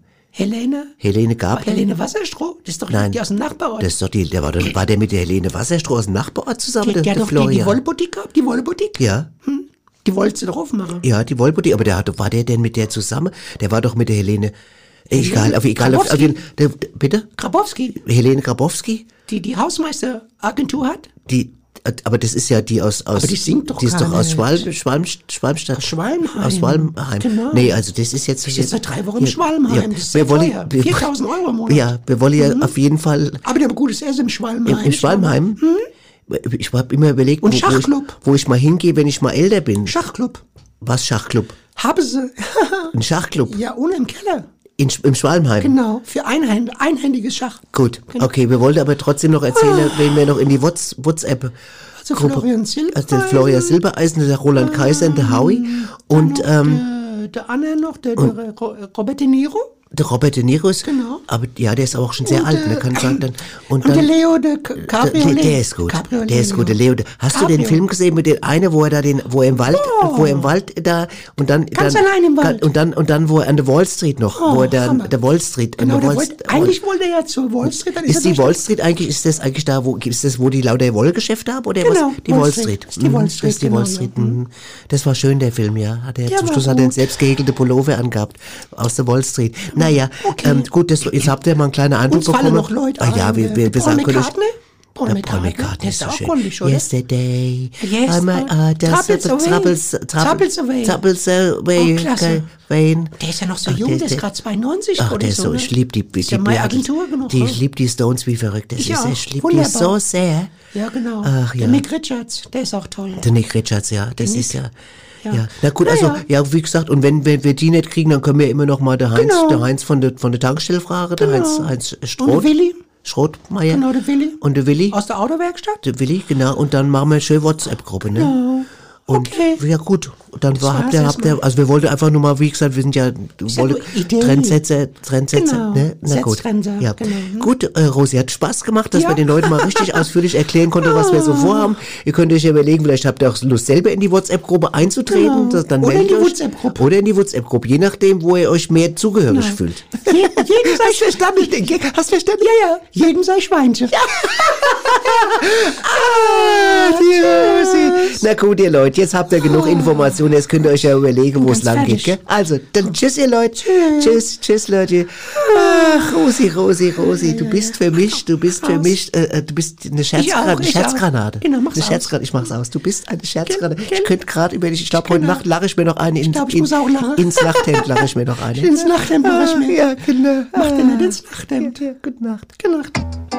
Helene Gabler. Helene Wasserstroh? Das ist doch Nein. die aus dem Nachbarort. Das ist doch war der mit der Helene Wasserstroh aus dem Nachbarort zusammen, der der hat doch Florian? die Wollboutique gehabt, die Wollboutique. Ja. Die wollte sie doch aufmachen. Ja, die Wollboutique, aber war der denn mit der zusammen? Der war doch mit der Helene. Egal, Grabowski? Bitte? Grabowski, Helene Grabowski? die Hausmeisteragentur hat. Aber das ist ja die aus Aber die singt doch die ist gar doch aus nicht. Schwalmstadt. Schwalmheim. Aus Schwalmheim. Genau. Nee, also das ist jetzt... Ich bin seit 3 Wochen im Schwalmheim. Das ist sehr teuer. 4.000 € im Monat. Ja, wir wollen ja auf jeden Fall... Aber der gutes Essen im Schwalmheim. Im Schwalmheim? Ich habe immer überlegt, Und Schachclub. wo ich mal hingehe, wenn ich mal älter bin. Schachclub. Was, Schachclub? Haben sie. Ein Schachclub? Ja, ohne im Keller. Im Schwalmheim? Genau, für einhändiges Schach. Gut, Genau. okay, wir wollten aber trotzdem noch erzählen, wenn wir noch in die WhatsApp... Also Florian Silbereisen. Also der Florian Silbereisen, der Roland Kaiser und der Howie. Und Der Anne noch, der Robert De Niro. der Robert De Niro ist... Genau. Aber ja, der ist auch schon sehr alt, ne, kann ich sagen. Dann, Und der Leo, der Cabriolet. Der ist gut. Cabriolet, Der ist gut, der Leo. Hast du den Film gesehen mit dem einen, wo er im Wald da und dann Ganz allein im Wald. und dann wo er an der Wall Street noch, wo er dann Hammer. der Wall Street Genau, eigentlich wollte er ja zur Wall Street. Dann ist er die Wall Street eigentlich, ist das eigentlich da, wo die lauter Wollgeschäfte haben oder Genau, was? Die Wall Street. Ist die Wall Street, Das ist die Wall genau, Street. ja. Das war schön, der Film, ja. Zum war Schluss hat er einen gut. selbst gehäkelte Pullover angehabt aus der Wall Street. Naja, gut, jetzt habt ihr mal einen kleinen Eindruck Uns fallen bekommen. noch Leute ja, ein. wir Paul sagen können. McCartney? Paul Paul McCartney. McCartney Der ist ist so auch schön. kundig, oder? Yesterday, Yes, Troubles Away. Troubles Away. Oh, klasse. Wayne. Der ist ja noch so jung, der ist gerade 92 Ach, oder der ist so, ne? ich liebe Ist ja meine Agentur genug, ne? Ich liebe die Stones wie verrückt. Ich auch. Ich liebe die Wunderbar. so sehr. Ja, genau. Ach, ja. Der Mick Richards, der ist auch toll. Der Nick Richards, ja, das ist ja. Ja. Ja, na gut, also, ja, wie gesagt, und wenn wir die nicht kriegen, dann können wir immer noch mal der Heinz von der Tankstelle fragen, der Heinz Stroth. Und der Willi? Schrothmeier. Genau, der Willi. Und der Willi. Aus der Autowerkstatt? Der Willi, genau. Und dann machen wir eine schöne WhatsApp-Gruppe, ne? Ja. Und Okay. ja gut, dann habt ihr, war's also wir wollten einfach nur mal, wie gesagt, wir sind ja, nur Idee. Trendsetzer, Genau. ne? Na gut. Setztrenser, Ja. genau. Gut, Rosi, hat Spaß gemacht, dass Ja. wir den Leuten mal richtig ausführlich erklären konnten, was wir so vorhaben. Ihr könnt euch ja überlegen, vielleicht habt ihr auch Lust, selber in die WhatsApp-Gruppe einzutreten. Genau. Dann Oder in meldet die euch. WhatsApp-Gruppe. Oder in die WhatsApp-Gruppe, je nachdem, wo ihr euch mehr zugehörig fühlt. Jedem sei verstanden. Hast du verstanden? Ja. Jedem sei Schweinchen. Die Rosi. Na gut, ihr Leute, jetzt habt ihr genug Informationen, jetzt könnt ihr euch ja überlegen, wo es Ganz lang fertig. geht, gell? Also, dann tschüss, ihr Leute. Tschüss, Leute. Ach, Rosi, du bist für mich, du bist eine Scherzgranate. Ich auch. Genau, mach's Eine aus. Scherzgranate, ich mach's aus. Du bist eine Scherzgranate. Gell? Ich könnte gerade ich glaube, heute Nacht lache ich mir noch eine glaub, ich muss auch lachen. ins Nachthemd lache ich mir noch eine. Ins Nachthemd mach ich mir. Ja, genau. Mach dir nicht ins Nachthemd. Ja, gute Nacht. Gute Nacht.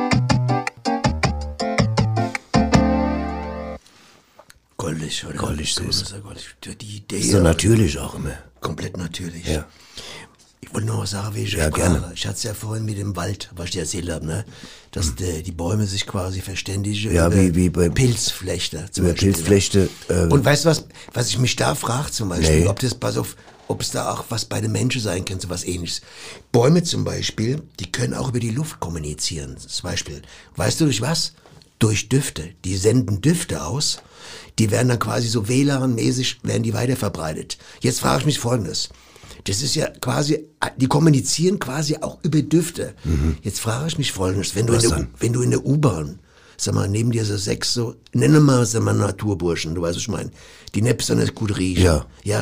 Goldig, oder? Goldig, so ist Die Idee. So natürlich auch immer. Komplett natürlich. Ja. Ich wollte noch was sagen, wie ich Ja, gerne. Ich hatte es ja vorhin mit dem Wald, was ich dir erzählt habe, ne? Dass die Bäume sich quasi verständigen. Ja, über wie bei Pilzflechte. Zum über Beispiel. Pilzflechte. Und weißt du was ich mich da frage zum Beispiel, Nee. ob es da auch was bei den Menschen sein könnte, so was ähnliches. Bäume zum Beispiel, die können auch über die Luft kommunizieren. Zum Beispiel, weißt du durch was? Durch Düfte. Die senden Düfte aus, die werden dann quasi so WLAN-mäßig, werden die weiterverbreitet. Jetzt frage ich mich Folgendes. Das ist ja quasi, die kommunizieren quasi auch über Düfte. Jetzt frage ich mich Folgendes, wenn du in der U-Bahn, sag mal, neben dir so 6 so, nenne mal, sag mal, Naturburschen, du weißt, was ich meine, die nicht besonders gut riechen. Ja. Ja,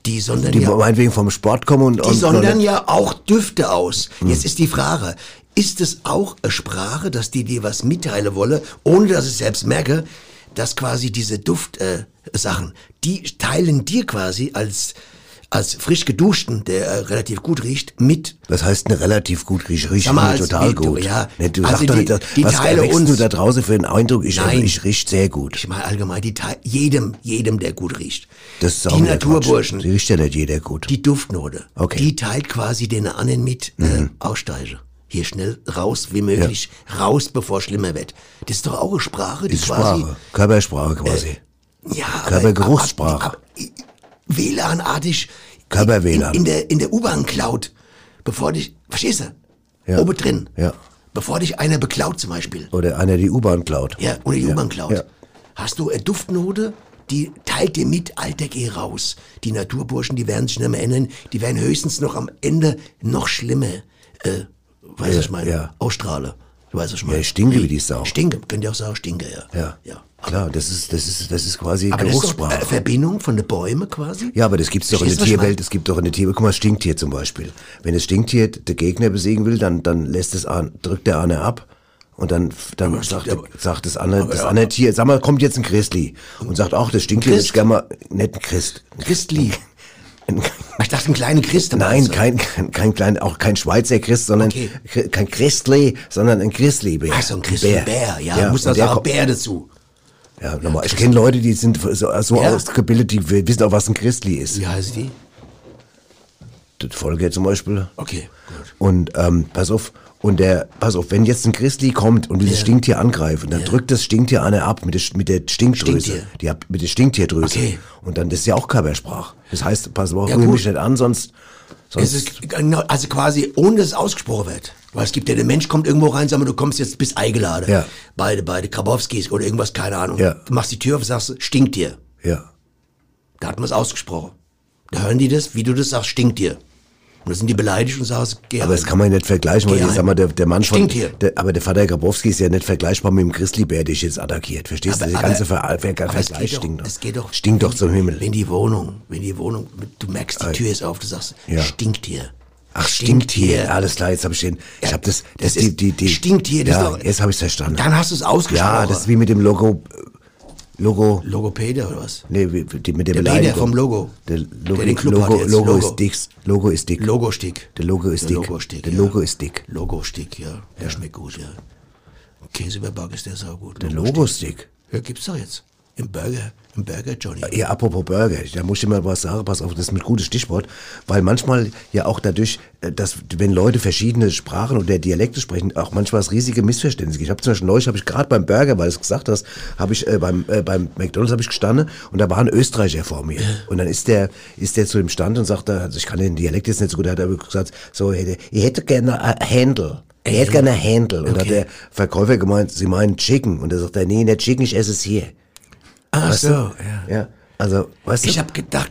Die sondern Die ja, meinetwegen vom Sport kommen und... die sondern ja auch Düfte aus. Jetzt ist die Frage, ist es auch eine Sprache, dass die dir was mitteilen wolle, ohne dass ich selbst merke, dass quasi diese Duftsachen, die teilen dir quasi als frisch geduschten, der relativ gut riecht, mit. Das heißt, eine relativ gut riecht Sag mal, als total Veto, gut. ja. Ne, du Also sagst doch die- nicht, dass, die was Teile erwächst uns- du da draußen für einen Eindruck? Nein. Ich riecht sehr gut. Ich meine allgemein, jedem, der gut riecht. Das ist auch die wieder Naturburschen, Quatsch. Die riecht ja nicht jeder gut. die Duftnote, Okay. die teilt quasi den anderen mit, aussteige. Hier schnell raus wie möglich, raus, bevor es schlimmer wird. Das ist doch auch eine Sprache, die Ist quasi... Sprache, Körpersprache quasi. Ja, Körpergeruchssprache. aber WLAN-artig Körper-WLAN. in der U-Bahn klaut, bevor dich, verstehst du? Ja. Oben drin. Ja. Bevor dich einer beklaut zum Beispiel. Oder einer die U-Bahn klaut. Ja, oder die U-Bahn klaut. Ja. Hast du eine Duftnote, die teilt dir mit, Alter, geh raus. Die Naturburschen, die werden sich nicht mehr ändern, die werden höchstens noch am Ende noch schlimmer, weißt du, was ich meine? Ja. Ausstrahlen. Du weißt, was ich meine? Ja, stinke wie die Sau. Stinke, könnt ihr auch sagen, stinke, ja. Ja. Klar, das ist quasi Aber das ist doch Geruchssprache. eine Verbindung von den Bäumen quasi? Ja, aber das gibt's doch in der Verstehst du, was ich Tierwelt. Es gibt doch in der Tierwelt, guck mal, Stinktier zum Beispiel. Wenn das Stinktier der Gegner besiegen will, dann lässt es drückt der eine ab. Und dann sagt das andere Tier, sag mal, kommt jetzt ein Christli. Und sagt, ach, das Stinktier Christ? ist gerne mal, nicht ein Christ. Christli. Ich dachte, ein kleiner Christ. Nein, kein kleiner, auch kein Schweizer Christ, sondern Okay. kein Christli, sondern ein Christli-Bär. Ach, so ein Christli-Bär, ja. Muss und also der auch kommt- Bär dazu. Ja, nochmal. Ich kenne Leute, die sind so Ja? ausgebildet, die wissen auch, was ein Christli ist. Wie heißt die? Das Volker zum Beispiel. Okay, gut. Und pass auf, wenn jetzt ein Christli kommt und dieses Stinktier angreift, dann drückt das Stinktier eine ab mit der Stinkdrüse. Stinktier. Mit der Stinktierdrüse. Okay. Und dann das ist ja auch Körpersprache. Das heißt, pass auf, Ja, rühr gut. mich nicht an, sonst Es ist genau, also quasi ohne dass es ausgesprochen wird. Weil es gibt ja, der Mensch kommt irgendwo rein, sag mal, du kommst jetzt bis eingeladen. Ja. Bei Grabowskis oder irgendwas, keine Ahnung. Ja. Du machst die Tür auf und sagst, stinkt dir. ja. Da hat man es ausgesprochen. Da hören die das, wie du das sagst, stinkt dir. Und dann sind die beleidigt und sagen, geh Aber heim. das kann man ja nicht vergleichen, weil Geh ich sag mal, der Mann von, Stinktier. aber der Vater Grabowski ist ja nicht vergleichbar mit dem Christli-Bär, der dich jetzt attackiert. Verstehst du? Der ganze aber Vergleich stinkt doch. es geht doch. Stinkt doch zum Himmel. Wenn die Wohnung, du merkst, die Tür ist auf, du sagst, Ja. stinkt hier. Ach, Stinktier. Alles klar, jetzt habe ich den. Ich habe das ist Stinktier, das ja, ist doch- jetzt habe ich verstanden. Dann hast du es ausgesprochen. Ja, das ist wie mit dem Logo. Logopäde oder was? Nee, mit der Der Beleidigung. Peter vom Logo. Der Der den Club hat jetzt. Logo Logo. ist dick. Logo ist dick. Logostick. Der Logo ist dick. Logostick, Der ja. Logo ist dick. Logostick, ja. Der schmeckt gut, ja. Käse über Back ist der sau gut. Der Logo-Stick. Ja, gibt's doch jetzt. Im Burger Johnny. Ja, apropos Burger, da muss ich mal was sagen, pass auf, das ist ein gutes Stichwort, weil manchmal ja auch dadurch, dass wenn Leute verschiedene Sprachen oder Dialekte sprechen, auch manchmal es riesige Missverständnisse gibt. Ich habe zum Beispiel neulich, habe ich gerade beim Burger, weil du es gesagt hast, habe ich beim McDonald's habe ich gestanden und da war ein Österreicher vor mir und dann ist der zu dem Stand und sagt, also ich kann den Dialekt jetzt nicht so gut, er hat aber gesagt, so, ich hätte gerne ein Handle. Er hätte gerne ein Handle. Und hat der Verkäufer gemeint, sie meinen Chicken. Und er sagt, nee, nicht Chicken, ich esse es hier. Ach Weißt so, du? ja. Ja, also, weißt du? Ich habe gedacht,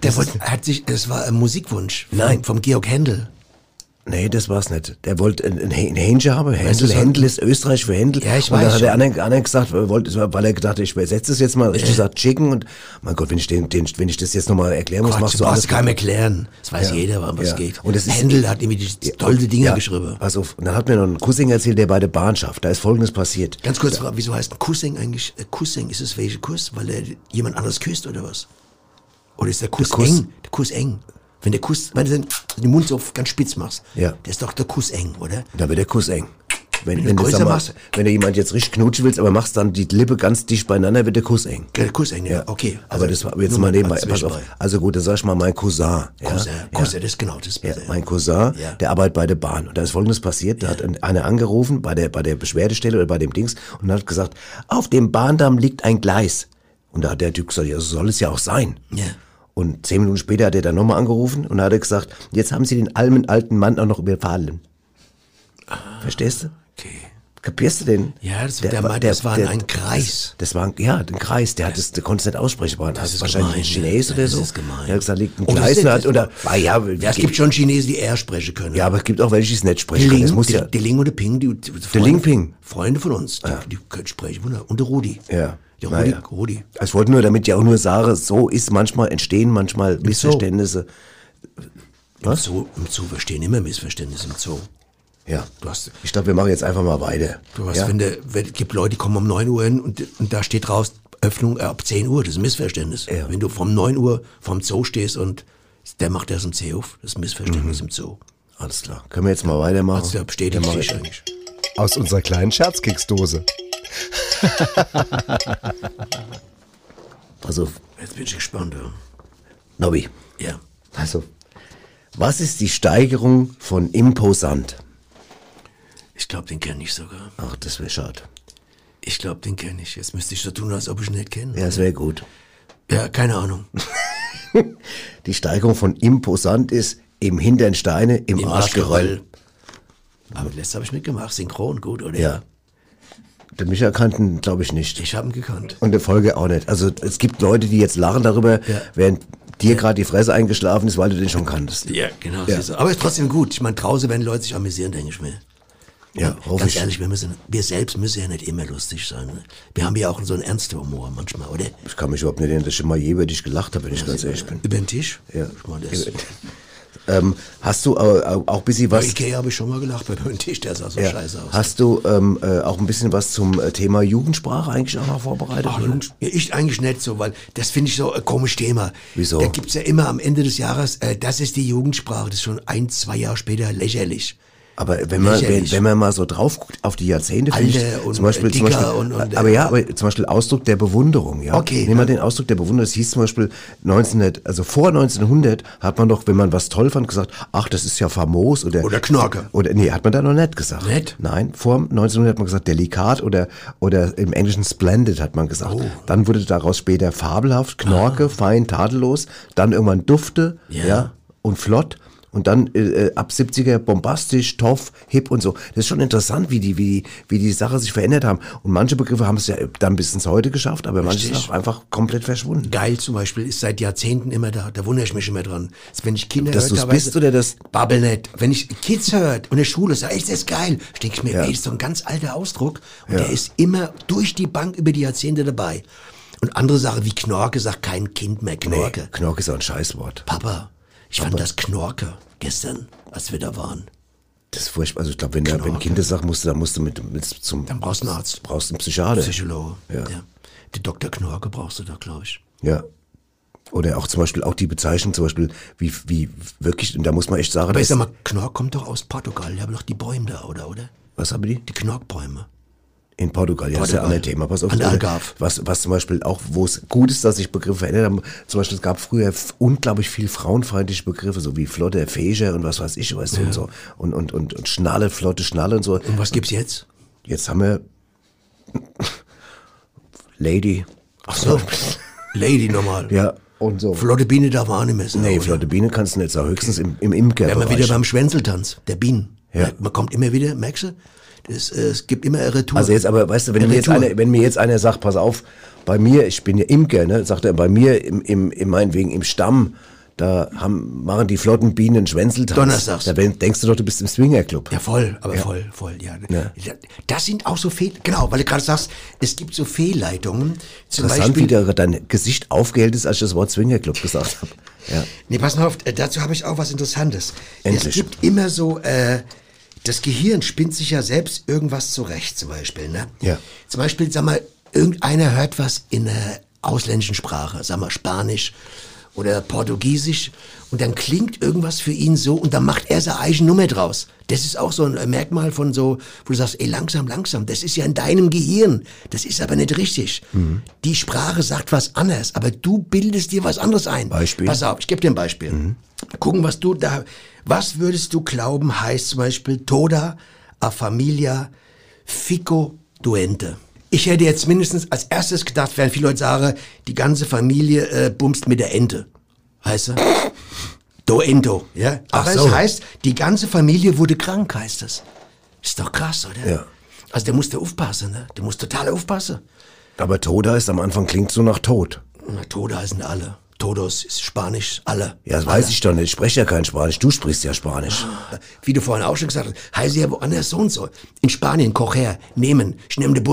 das war ein Musikwunsch. Nein. Vom Georg Händel. Nee, das war's nicht. Der wollte ein Hähnchen haben. Weißt du, Händel ist Österreich für Händel. Ja, ich und dann weiß hat der schon. andere gesagt, weil er gedacht, ich übersetze es jetzt mal richtig, gesagt Chicken und mein Gott, wenn ich das jetzt nochmal erklären muss, machst du du brauchst alles. keinem erklären. Das weiß Ja. jeder, worum es Ja. geht. Und es ist- Händel hat nämlich die tolle Dinge geschrieben. Pass auf. Und dann hat mir noch ein Cousin erzählt, der bei der Bahn schafft. Da ist Folgendes passiert. Ganz kurz, wieso heißt ein Cousin eigentlich Cousin? Ist es welcher Kuss? Weil er jemand anderes küsst oder was? Oder ist der Kuss, Kuss. eng? Der Kuss eng. Wenn der Kuss, wenn du den Mund so ganz spitz machst, Ja. der ist doch der Kuss eng, oder? Da wird der Kuss eng. Wenn du du größer sag mal, machst- wenn du jemand jetzt richtig knutschen willst, aber machst dann die Lippe ganz dicht beieinander, wird der Kuss eng. Der Kuss eng, ja, okay. Aber das war jetzt nur mal nebenbei. als Pass auf. Zwischenbei. Also gut, dann sag ich mal mein Cousin. Ja, Cousin, ja. Cousin, das ist genau das. Ja, Bitte. mein Cousin, Ja. der arbeitet bei der Bahn. Und da ist Folgendes passiert. Da hat einer angerufen bei der Beschwerdestelle oder bei dem Dings und hat gesagt, auf dem Bahndamm liegt ein Gleis. Und da hat der Typ gesagt, ja, so soll es ja auch sein. Ja. Und 10 Minuten später hat er dann nochmal angerufen und hat er gesagt, jetzt haben sie den alten Mann auch noch überfallen. Verstehst du? Okay. Kapierst du den? Ja, das war ein Kreis. Das war ein Kreis, der konnte es nicht aussprechen, war Das ist wahrscheinlich gemein, ein Chines ja. oder Das so. ist gemein. Er hat gesagt, liegt ein Und das Gleis sind- und hat, oder, ja, Es gibt schon Chinesen, die eher sprechen können. ja, aber es gibt auch welche, die es nicht Die sprechen können. Das Ling, muss die, ja, die Ling und der Ping, die Ling Ping. Freunde von uns, die können sprechen. Und der Rudi. Ja. Der Naja. Rudi. Ich wollte nur damit ja auch nur sagen, so ist manchmal, entstehen manchmal Missverständnisse. Was? Im Zoo verstehen immer Missverständnisse im Zoo. Ja, ich glaube, wir machen jetzt einfach mal weiter. Du hast, ja? wenn gibt Leute, die kommen um 9 Uhr hin und da steht raus, Öffnung ab 10 Uhr, das ist ein Missverständnis. Ja. Wenn du vom 9 Uhr vom Zoo stehst und der macht erst um 10 auf, das ist ein Missverständnis im Zoo. Alles klar. Können wir jetzt mal weitermachen? Also da bestätigt sich eigentlich. Aus unserer kleinen Scherzkeksdose. Also, Jetzt bin ich gespannt. Ja. Nobby, Ja. also, was ist die Steigerung von imposant? Ich glaube, den kenne ich sogar. Ach, das wäre schade. Ich glaube, den kenne ich. Jetzt müsste ich so tun, als ob ich ihn nicht kenne. Ja, das wäre gut. Ja, keine Ahnung. Die Steigerung von imposant ist im Hintern Steine, im Arschgeröll. Aber das letzte habe ich mitgemacht. Synchron, gut, oder? Ja. Der Micha kannten, glaube ich, nicht. Ich habe ihn gekannt. Und der Folge auch nicht. Also es gibt Leute, die jetzt lachen darüber, während dir gerade die Fresse eingeschlafen ist, weil du den schon kanntest. Ja, genau. Ja. So. Aber ist trotzdem gut. Ich meine, draußen werden Leute sich amüsieren, denke ich mir. Ja, hoffe Ganz ich. ehrlich, wir selbst müssen ja nicht immer lustig sein. Ne? Wir haben ja auch so einen ernsten Humor manchmal, oder? Ich kann mich überhaupt nicht erinnern, dass ich mal je über dich gelacht habe, wenn ich ganz ehrlich bin. Über den Tisch? Ja. Ich meine, das Hast du auch ein bisschen bei was... Ikea habe ich schon mal gelacht, bei dem Tisch, der sah so Ja. scheiße aus. Hast du auch ein bisschen was zum Thema Jugendsprache eigentlich auch noch vorbereitet? Ach, oder? Jungs, ja, ich eigentlich nicht so, weil das finde ich so ein komisches Thema. Wieso? Da gibt's ja immer am Ende des Jahres, das ist die Jugendsprache, das ist schon 1-2 Jahre später lächerlich. Aber wenn man mal so drauf guckt auf die Jahrzehnte, finde Alter ich, und zum Beispiel, dicker und aber zum Beispiel Ausdruck der Bewunderung, ja. Okay. Nehmen wir den Ausdruck der Bewunderung. Das hieß zum Beispiel vor 1900 hat man doch, wenn man was toll fand, gesagt, ach, das ist ja famos oder Knorke. Oder nee, hat man da noch nicht gesagt. Nicht? Nein, vor 1900 hat man gesagt delikat oder im Englischen splendid hat man gesagt. Oh. Dann wurde daraus später fabelhaft, Knorke, fein, tadellos, dann irgendwann dufte, ja und flott. Und dann ab 70er bombastisch, tough, hip und so. Das ist schon interessant, wie die Sache sich verändert haben. Und manche Begriffe haben es ja dann bis ins Heute geschafft, aber manche sind auch einfach komplett verschwunden. Geil zum Beispiel ist seit Jahrzehnten immer da wundere ich mich immer dran. Also wenn ich Kinder Dass höre, du's bist oder das... Babbel nicht. Wenn ich Kids hört und in der Schule sage, ist das geil, denke ich mir, ey, ist doch ein ganz alter Ausdruck. Und der ist immer durch die Bank über die Jahrzehnte dabei. Und andere Sachen wie Knorke sagt kein Kind mehr Knorke. Nee, Knorke ist auch ein Scheißwort. Papa, ich fand das Knorke gestern, als wir da waren. Das ist furchtbar. Also ich glaube, wenn Kinder sagen, musst du mit zum... Dann brauchst du einen Arzt. Brauchst einen Psychiater. Psychologe. Ja. Die Dr. Knorke brauchst du da, glaube ich. Ja. Oder auch zum Beispiel auch die Bezeichnung zum Beispiel, wie wirklich, und da muss man echt sagen... Aber ich sag mal, Knork kommt doch aus Portugal. Die haben doch die Bäume da, oder? Was haben die? Die Knorkbäume. In Portugal, ja, das ist ja ein anderes Thema. Pass auf, An der Algarve. was zum Beispiel auch, wo es gut ist, dass sich Begriffe verändert haben. Zum Beispiel, es gab früher unglaublich viel frauenfeindliche Begriffe, so wie Flotte, Feger und was weiß ich, weißt du, und so. Und Schnalle, Flotte, Schnalle und so. Und was gibt's jetzt? Jetzt haben wir Lady. Ach so, Lady normal. Ja, und so. Flotte Biene darf man auch nicht mehr sagen. Nee, Flotte Biene kannst du nicht sagen, höchstens im Imker. Wären wir wieder beim Schwänzeltanz, der Bienen. Ja. Man kommt immer wieder, merkst du? Es gibt immer eine Retour. Also jetzt aber, weißt du, wenn mir jetzt einer sagt, pass auf, bei mir, ich bin ja Imker, ne, sagt er, bei mir meinetwegen im Stamm, da machen die flotten Bienen einen Schwänzeltanz. Donnerstags. Da denkst du doch, du bist im Swingerclub. Ja, voll, aber voll, ja. Das sind auch so genau, weil du gerade sagst, es gibt so Fehlleitungen. Zum Interessant, Beispiel, wie dein Gesicht aufgehellt ist, als ich das Wort Swingerclub gesagt habe. Ja. Nee, pass mal auf, dazu habe ich auch was Interessantes. Endlich. Es gibt immer so, das Gehirn spinnt sich ja selbst irgendwas zurecht, zum Beispiel, ne? Ja. Zum Beispiel, sag mal, irgendeiner hört was in einer ausländischen Sprache, sag mal Spanisch oder Portugiesisch und dann klingt irgendwas für ihn so und dann macht er seine eigene Nummer draus. Das ist auch so ein Merkmal von so, wo du sagst, ey, langsam, das ist ja in deinem Gehirn, das ist aber nicht richtig. Die Sprache sagt was anderes, aber du bildest dir was anderes ein. Beispiel? Pass auf, ich gebe dir ein Beispiel. Gucken, was würdest du glauben, heißt zum Beispiel Toda a Familia Fico Duente. Ich hätte jetzt mindestens als erstes gedacht, während viele Leute sagen, die ganze Familie bumst mit der Ente. Heißt du? Doento, ja? Aber Ach so. es heißt, die ganze Familie wurde krank, heißt es. Ist doch krass, oder? Ja. Also der musste aufpassen, ne? Der muss total aufpassen. Aber Toda ist am Anfang, klingt so nach Tod. Na, Toda heißen alle. Todos ist Spanisch, alle. Ja, das weiß ich doch nicht. Ich spreche ja kein Spanisch. Du sprichst ja Spanisch. Wie du vorhin auch schon gesagt hast, heißt ja woanders so und so. In Spanien, coger, nehmen, ich nehme den Bus.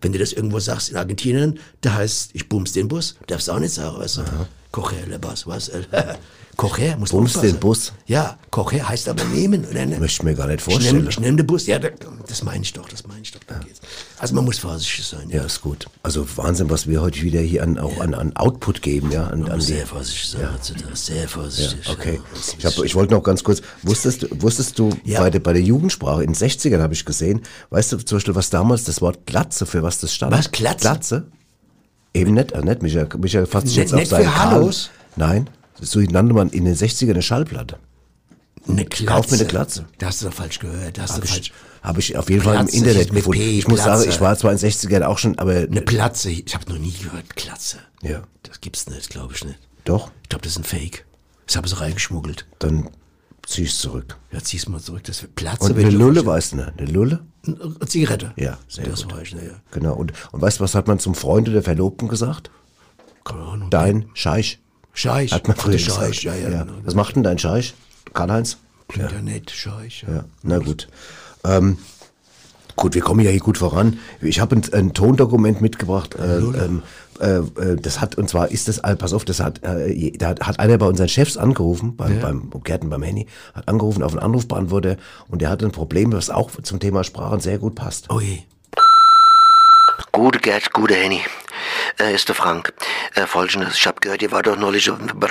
Wenn du das irgendwo sagst in Argentinien, da heißt, ich bums den Bus, darfst du auch nicht sagen, weißt du. Coger le Bus, was? Coger, muss man Bums den Bus? Ja, Coger heißt aber nehmen. Oder ne? Möchte ich mir gar nicht vorstellen. Ich nehm den Bus, ja, das meine ich doch, da geht's. Also man muss vorsichtig sein. Ja, ist gut. Also Wahnsinn, was wir heute wieder hier an Output geben, ja. Man muss sehr vorsichtig sein, sehr vorsichtig. Ja, okay. Ich wollte noch ganz kurz, wusstest du bei der Jugendsprache in den 60ern habe ich gesehen, weißt du zum Beispiel, was damals das Wort Glatze, für was das stand? Was, Glatze? Glatze? Eben nicht, Michael fasst sich jetzt auf nicht seinen für Hallos? Nein, so nannte man in den 60ern eine Schallplatte. Eine Glatze? Kauf mir eine Glatze. Da hast du doch falsch gehört, Habe ich auf jeden Fall im Glatze, Internet mit gefunden. P, Ich muss Glatze. sagen, ich war zwar in den 60ern auch schon, aber... Eine Platze, ich habe noch nie gehört, Glatze. Ja. Das gibt's nicht, glaube ich nicht. Doch, Ich glaube, das ist ein Fake. Das haben sie reingeschmuggelt. dann zieh ich's zurück. Ja, zieh's mal zurück, das wird Platze. Und eine Lulle, weißt du, ne? Eine Lulle? Eine Zigarette. Ja, sehr das gut. weiß ich, ja. Genau. Und weißt du, was hat man zum Freund oder Verlobten gesagt? Keine Ahnung. Dein Scheich. Scheich. Hat man Ach, früher der gesagt. Scheich, ja. Ja. Was macht denn dein Scheich? Karl-Heinz? Klingt ja nett, Scheich. Ja, na gut. Gut, wir kommen ja hier gut voran. Ich habe ein Tondokument mitgebracht. Das hat, und zwar ist das, pass auf, da hat einer bei unseren Chefs angerufen, beim Gärten, beim Henny, hat angerufen auf einen Anrufbeantworter und der hat ein Problem, was auch zum Thema Sprachen sehr gut passt. Oh je. Gute Gerd, gute Henny. Ist der Frank. Folgendes, ich habe gehört, ihr wart doch neulich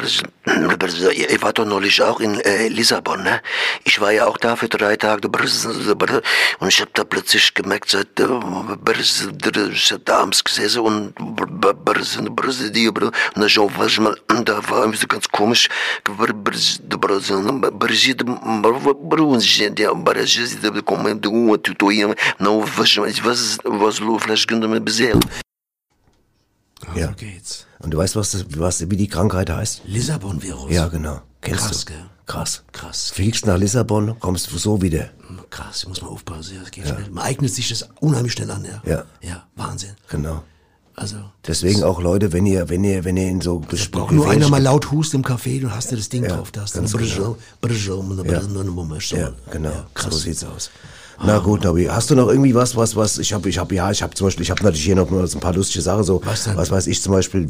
auch in Lissabon, ne? Ich war ja auch da für 3 Tage und ich habe da plötzlich gemerkt, ich hab da abends gesessen und da war irgendwie so ganz komisch. Ja. Geht's. Und du weißt, wie die Krankheit heißt? Lissabon-Virus. Ja, genau. Kennst Krass, du? gell? Krass. Krass. Fliegst nach Lissabon, kommst du so wieder. Krass, da muss man aufpassen, ja, das geht schnell. Man eignet sich das unheimlich schnell an, ja. Ja. Ja, Wahnsinn. Genau. Also. Deswegen auch Leute, wenn ihr in so Braucht nur einer mal laut husten im Café, dann hast du das Ding Ja, drauf. Da hast du ganz genau. Ja, genau. Ja, krass. So sieht's aus. Na gut, Nobby, hast du noch irgendwie was, ich habe natürlich hier noch mal so ein paar lustige Sachen, so, was weiß ich zum Beispiel,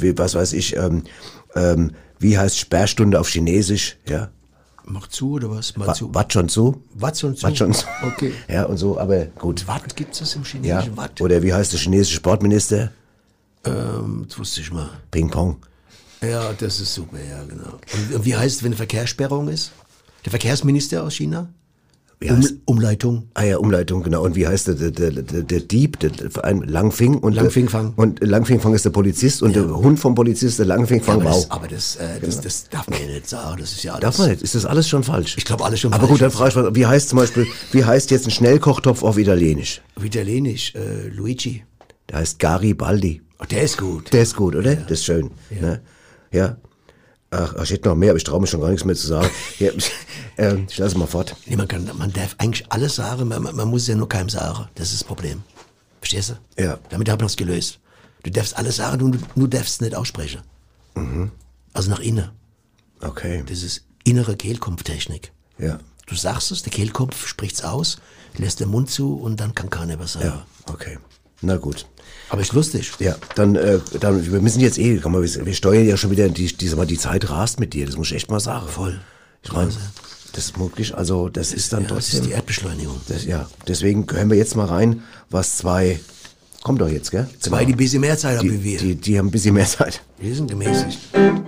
wie heißt Sperrstunde auf Chinesisch, ja? Mach zu, oder was? Mal zu. Wat schon zu? Wat schon zu? Wat schon zu. Okay. Ja, und so, aber gut. Wat gibt's das im Ja, Chinesischen? Wat? oder wie heißt der chinesische Sportminister? Das wusste ich mal. Ping Pong. Ja, das ist super, ja, genau. Und wie heißt es, wenn eine Verkehrssperrung ist? Der Verkehrsminister aus China? Umleitung. Ah ja, Umleitung, genau. Und wie heißt der Dieb? Langfing. Und Langfingfang. Und Langfingfang ist der Polizist und der Hund vom Polizist, der Langfingfang, wow. Aber das darf man ja nicht sagen. Das ist ja alles. Darf man nicht? Ist das alles schon falsch? Ich glaube, alles schon Aber falsch. gut, dann frage ich mal, wie heißt jetzt ein Schnellkochtopf auf Italienisch? Auf Italienisch, Luigi. Der heißt Garibaldi. Oh, der ist gut. Der ist gut, oder? Ja. Das ist schön. Ja. Ne? Ja. Ach, ich hätte noch mehr, aber ich traue mich schon gar nichts mehr zu sagen. Ja, ich lasse mal fort. Nee, man darf eigentlich alles sagen, man muss es ja nur keinem sagen. Das ist das Problem. Verstehst du? Ja. Damit haben wir es gelöst. Du darfst alles sagen und du darfst es nicht aussprechen. Mhm. Also nach innen. Okay. Das ist innere Kehlkopftechnik. Ja. Du sagst es, der Kehlkopf spricht's aus, lässt den Mund zu und dann kann keiner was sagen. Ja, okay. Na gut. Aber ist lustig. Ja, dann wir müssen jetzt wir steuern ja schon wieder, die Zeit rast mit dir, das muss ich echt mal sagen. Voll. Ich meine, das ist möglich, also das ist dann trotzdem. Das ist die Erdbeschleunigung. Deswegen hören wir jetzt mal rein, was zwei, kommt doch jetzt, gell? Zwei, die ein bisschen mehr Zeit haben wie wir. Die haben ein bisschen mehr Zeit. Wir sind gemäßigt.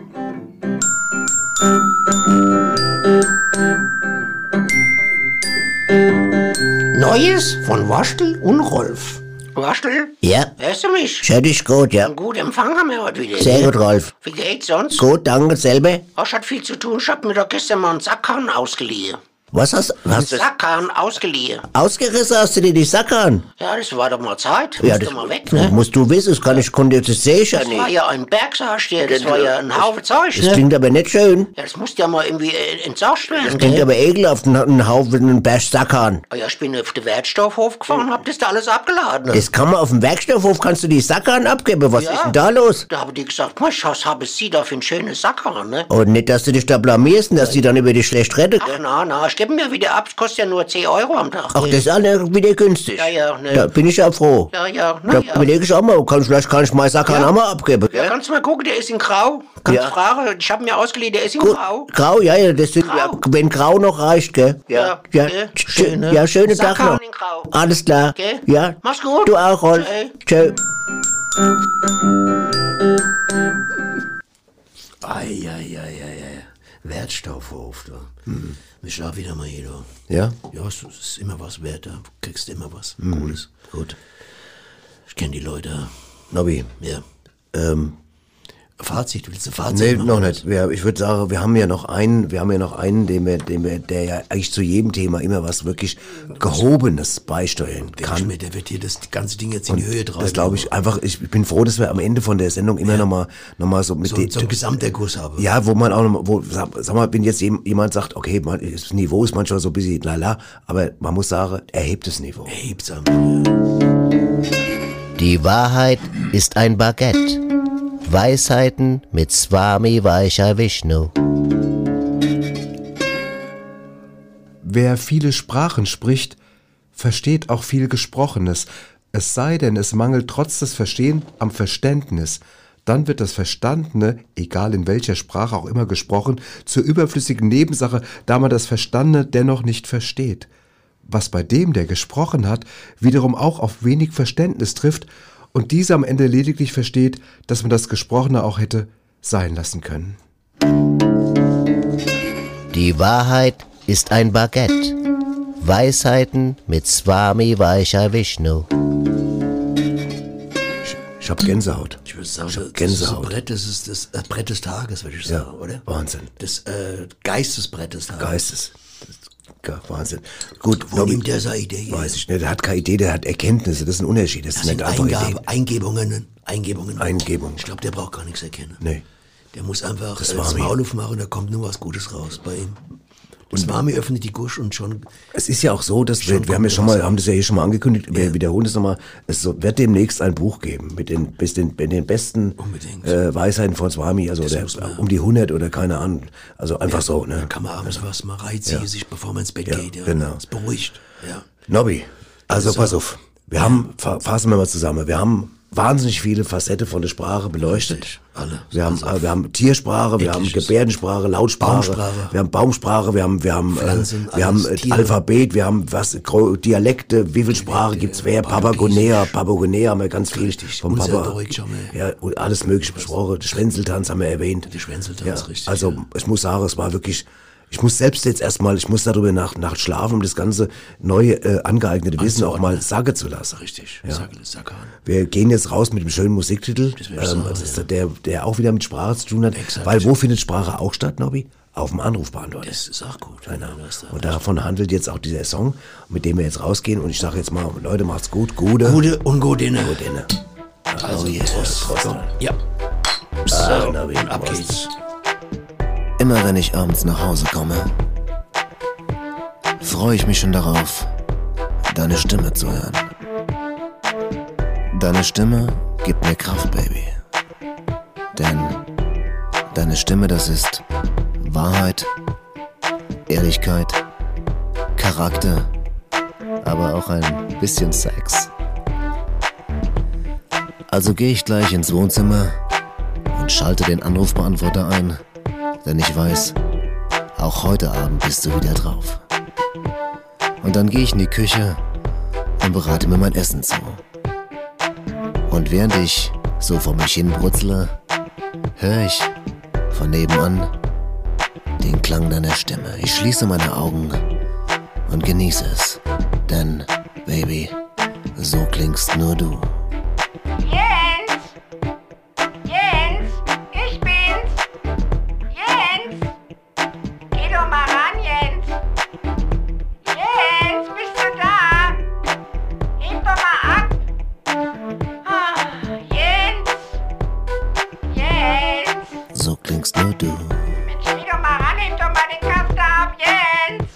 Neues von Waschtel und Rolf. Waschtel? Ja. Hörst du mich? Schön dich gut, ja. Einen guten Empfang haben wir heute wieder. Sehr gut, Rolf. Wie geht's sonst? Gut, danke, selber. Oh, ich hatte viel zu tun. Ich hab mir doch gestern mal einen Sackhahn ausgeliehen. Was hast du? Sackhahn ausgeliehen. Ausgerissen hast du dir die Sackhahn? Ja, das war doch mal Zeit. Ja, Musst das du mal weg, ne? musst du wissen, das sehe ich ja Das nicht. war ja ein Berg, sagst du. Das war ja ein Haufen Zeug, Das ne? klingt aber nicht schön. Ja, das musste ja mal irgendwie entsorgt werden. Das klingt aber ekelhaft, ein Haufen, ein Berg Sackhahn. Oh ja, ich bin auf den Wertstoffhof gefahren und hab das da alles abgeladen. Das kann man auf dem Werkstoffhof, kannst du die Sackhahn abgeben. Was ist denn da los? Da haben die gesagt, was haben Sie da für ein schönes Sackhahn, ne? Und nicht, dass du dich da blamierst und dass die dann über dich schlecht redet. Ach, na, ich gebe ihn ja wieder ab. Kostet ja nur 10 € am Tag. Ach, das ist alle wieder günstig. Ja, ne. Da bin ich ja froh. Ja, Da überlege ich auch mal, vielleicht kann ich meinen Sakan auch mal abgeben. Ja, kannst du mal gucken, der ist in Grau. Kannst du fragen, ich habe mir ausgeliehen, der ist in Grau. Grau, ja, das sind, wenn Grau noch reicht, gell? Ja. Schön, ne? Ja, schönen Tag noch. in Grau. Alles klar. Okay. Ja. Mach's gut. Du auch, Rolf. Tschö. Wertstoffhof, du. Wir schlafen wieder mal hier, du. Ja? Ja, es ist immer was wert, da kriegst du immer was Gutes. Gut. Ich kenne die Leute. Nobby. Ja. Fazit, willst du Fazit Nee, machen? noch nicht. Ich würde sagen, wir haben ja noch einen, der ja eigentlich zu jedem Thema immer was wirklich Gehobenes beisteuern kann. Der wird hier das ganze Ding jetzt in die Höhe treiben. Das glaube ich einfach, ich bin froh, dass wir am Ende von der Sendung immer noch mal so mit so einen Gesamterguss haben. Ja, wo man auch noch mal, sag mal, wenn jetzt jemand sagt, okay, das Niveau ist manchmal so ein bisschen lala, aber man muss sagen, er hebt das Niveau. Er hebt's am. Die Wahrheit ist ein Baguette. Weisheiten mit Swami Vaishya Vishnu. Wer viele Sprachen spricht, versteht auch viel Gesprochenes. Es sei denn, es mangelt trotz des Verstehen am Verständnis. Dann wird das Verstandene, egal in welcher Sprache auch immer gesprochen, zur überflüssigen Nebensache, da man das Verstandene dennoch nicht versteht. Was bei dem, der gesprochen hat, wiederum auch auf wenig Verständnis trifft und dieser am Ende lediglich versteht, dass man das Gesprochene auch hätte sein lassen können. Die Wahrheit ist ein Baguette. Weisheiten mit Swami Vaishya Vishnu. Ich hab Gänsehaut. Ich würde sagen, das Gänsehaut. ist das Brett des Tages, würde ich sagen, oder? Wahnsinn. Das Geistesbrett des Tages. Wahnsinn. Gut, Wo nimmt der seine Idee? Weiß ich nicht. Der hat keine Idee, der hat Erkenntnisse. Das ist ein Unterschied. Das sind nicht einfach Ideen. Eingebungen. Eingebungen. Ich glaube, der braucht gar nichts erkennen. Nee. Der muss einfach Das das Maul aufmachen, da kommt nur was Gutes raus bei ihm. Das Mami öffnet die Gusch und schon... Es ist ja auch so, dass wir haben ja haben das ja hier schon mal angekündigt, wir wiederholen das nochmal, es wird demnächst ein Buch geben mit den besten Weisheiten von Swami, also um die 100 oder keine Ahnung, also einfach so. Ne? Da kann man abends was mal reinziehen, sich bevor man ins Bett geht. Ja. Genau. Das beruhigt. Ja. Nobby, also pass auf, fassen wir mal zusammen, wir haben wahnsinnig viele Facetten von der Sprache beleuchtet. Alle. Wir haben Tiersprache, wir haben Gebärdensprache, Lautsprache, wir haben Baumsprache, wir haben Pflanzen, Alphabet, wir haben Dialekte, wie viel Sprache gibt's? Papagonea haben wir ganz viel vom Papa. Deutsch haben wir. Ja, und alles mögliche besprochen. Den Schwänzeltanz haben wir erwähnt. Der Schwänzeltanz, richtig. Also, ich muss sagen, es war wirklich, ich muss darüber nach schlafen, um das ganze neue, angeeignete Wissen auch mal sagen zu lassen. Richtig, ja. Sagan. Wir gehen jetzt raus mit einem schönen Musiktitel, der auch wieder mit Sprache zu tun hat. Exakt. Weil wo findet Sprache auch statt, Nobby? Auf dem Anrufbeantworter. Das ist auch gut. Genau. Und davon handelt jetzt auch dieser Song, mit dem wir jetzt rausgehen. Und ich sage jetzt mal, Leute, macht's gut. Gute und Godine. Also, Prost. Ja. So, Nobby, ab geht's. Immer wenn ich abends nach Hause komme, freue ich mich schon darauf, deine Stimme zu hören. Deine Stimme gibt mir Kraft, Baby. Denn deine Stimme, das ist Wahrheit, Ehrlichkeit, Charakter, aber auch ein bisschen Sex. Also gehe ich gleich ins Wohnzimmer und schalte den Anrufbeantworter ein, denn ich weiß, auch heute Abend bist du wieder drauf. Und dann gehe ich in die Küche und bereite mir mein Essen zu. Und während ich so vor mich hin brutzle, höre ich von nebenan den Klang deiner Stimme. Ich schließe meine Augen und genieße es, denn, Baby, so klingst nur du. Jens! Jens! Ich bin's! Jens! Geh doch mal ran, Jens! Jens, bist du da? Heb doch mal ab! Ah, Jens! Jens! So klingst nur du. Mensch, geh doch mal ran, heb doch mal den Kasten ab, Jens!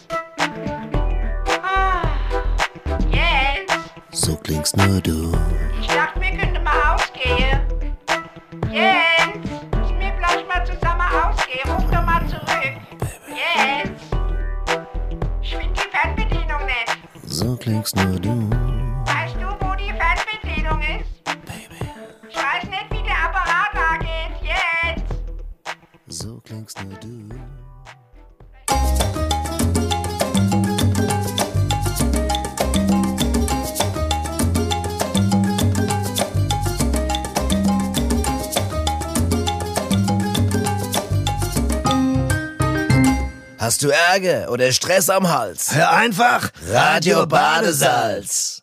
Ah, Jens! So klingst nur du. Ich dachte, wir könnten mal ausgehen. Jens, müssen wir vielleicht mal zusammen ausgehen? Ruf doch mal zurück. Jens. klingst nur du. Weißt du, wo die Fernbedienung ist? Baby. Ich weiß nicht, wie der Apparat angeht. Jetzt! So klingst nur du. Hast du Ärger oder Stress am Hals? Hör einfach Radio Badesalz.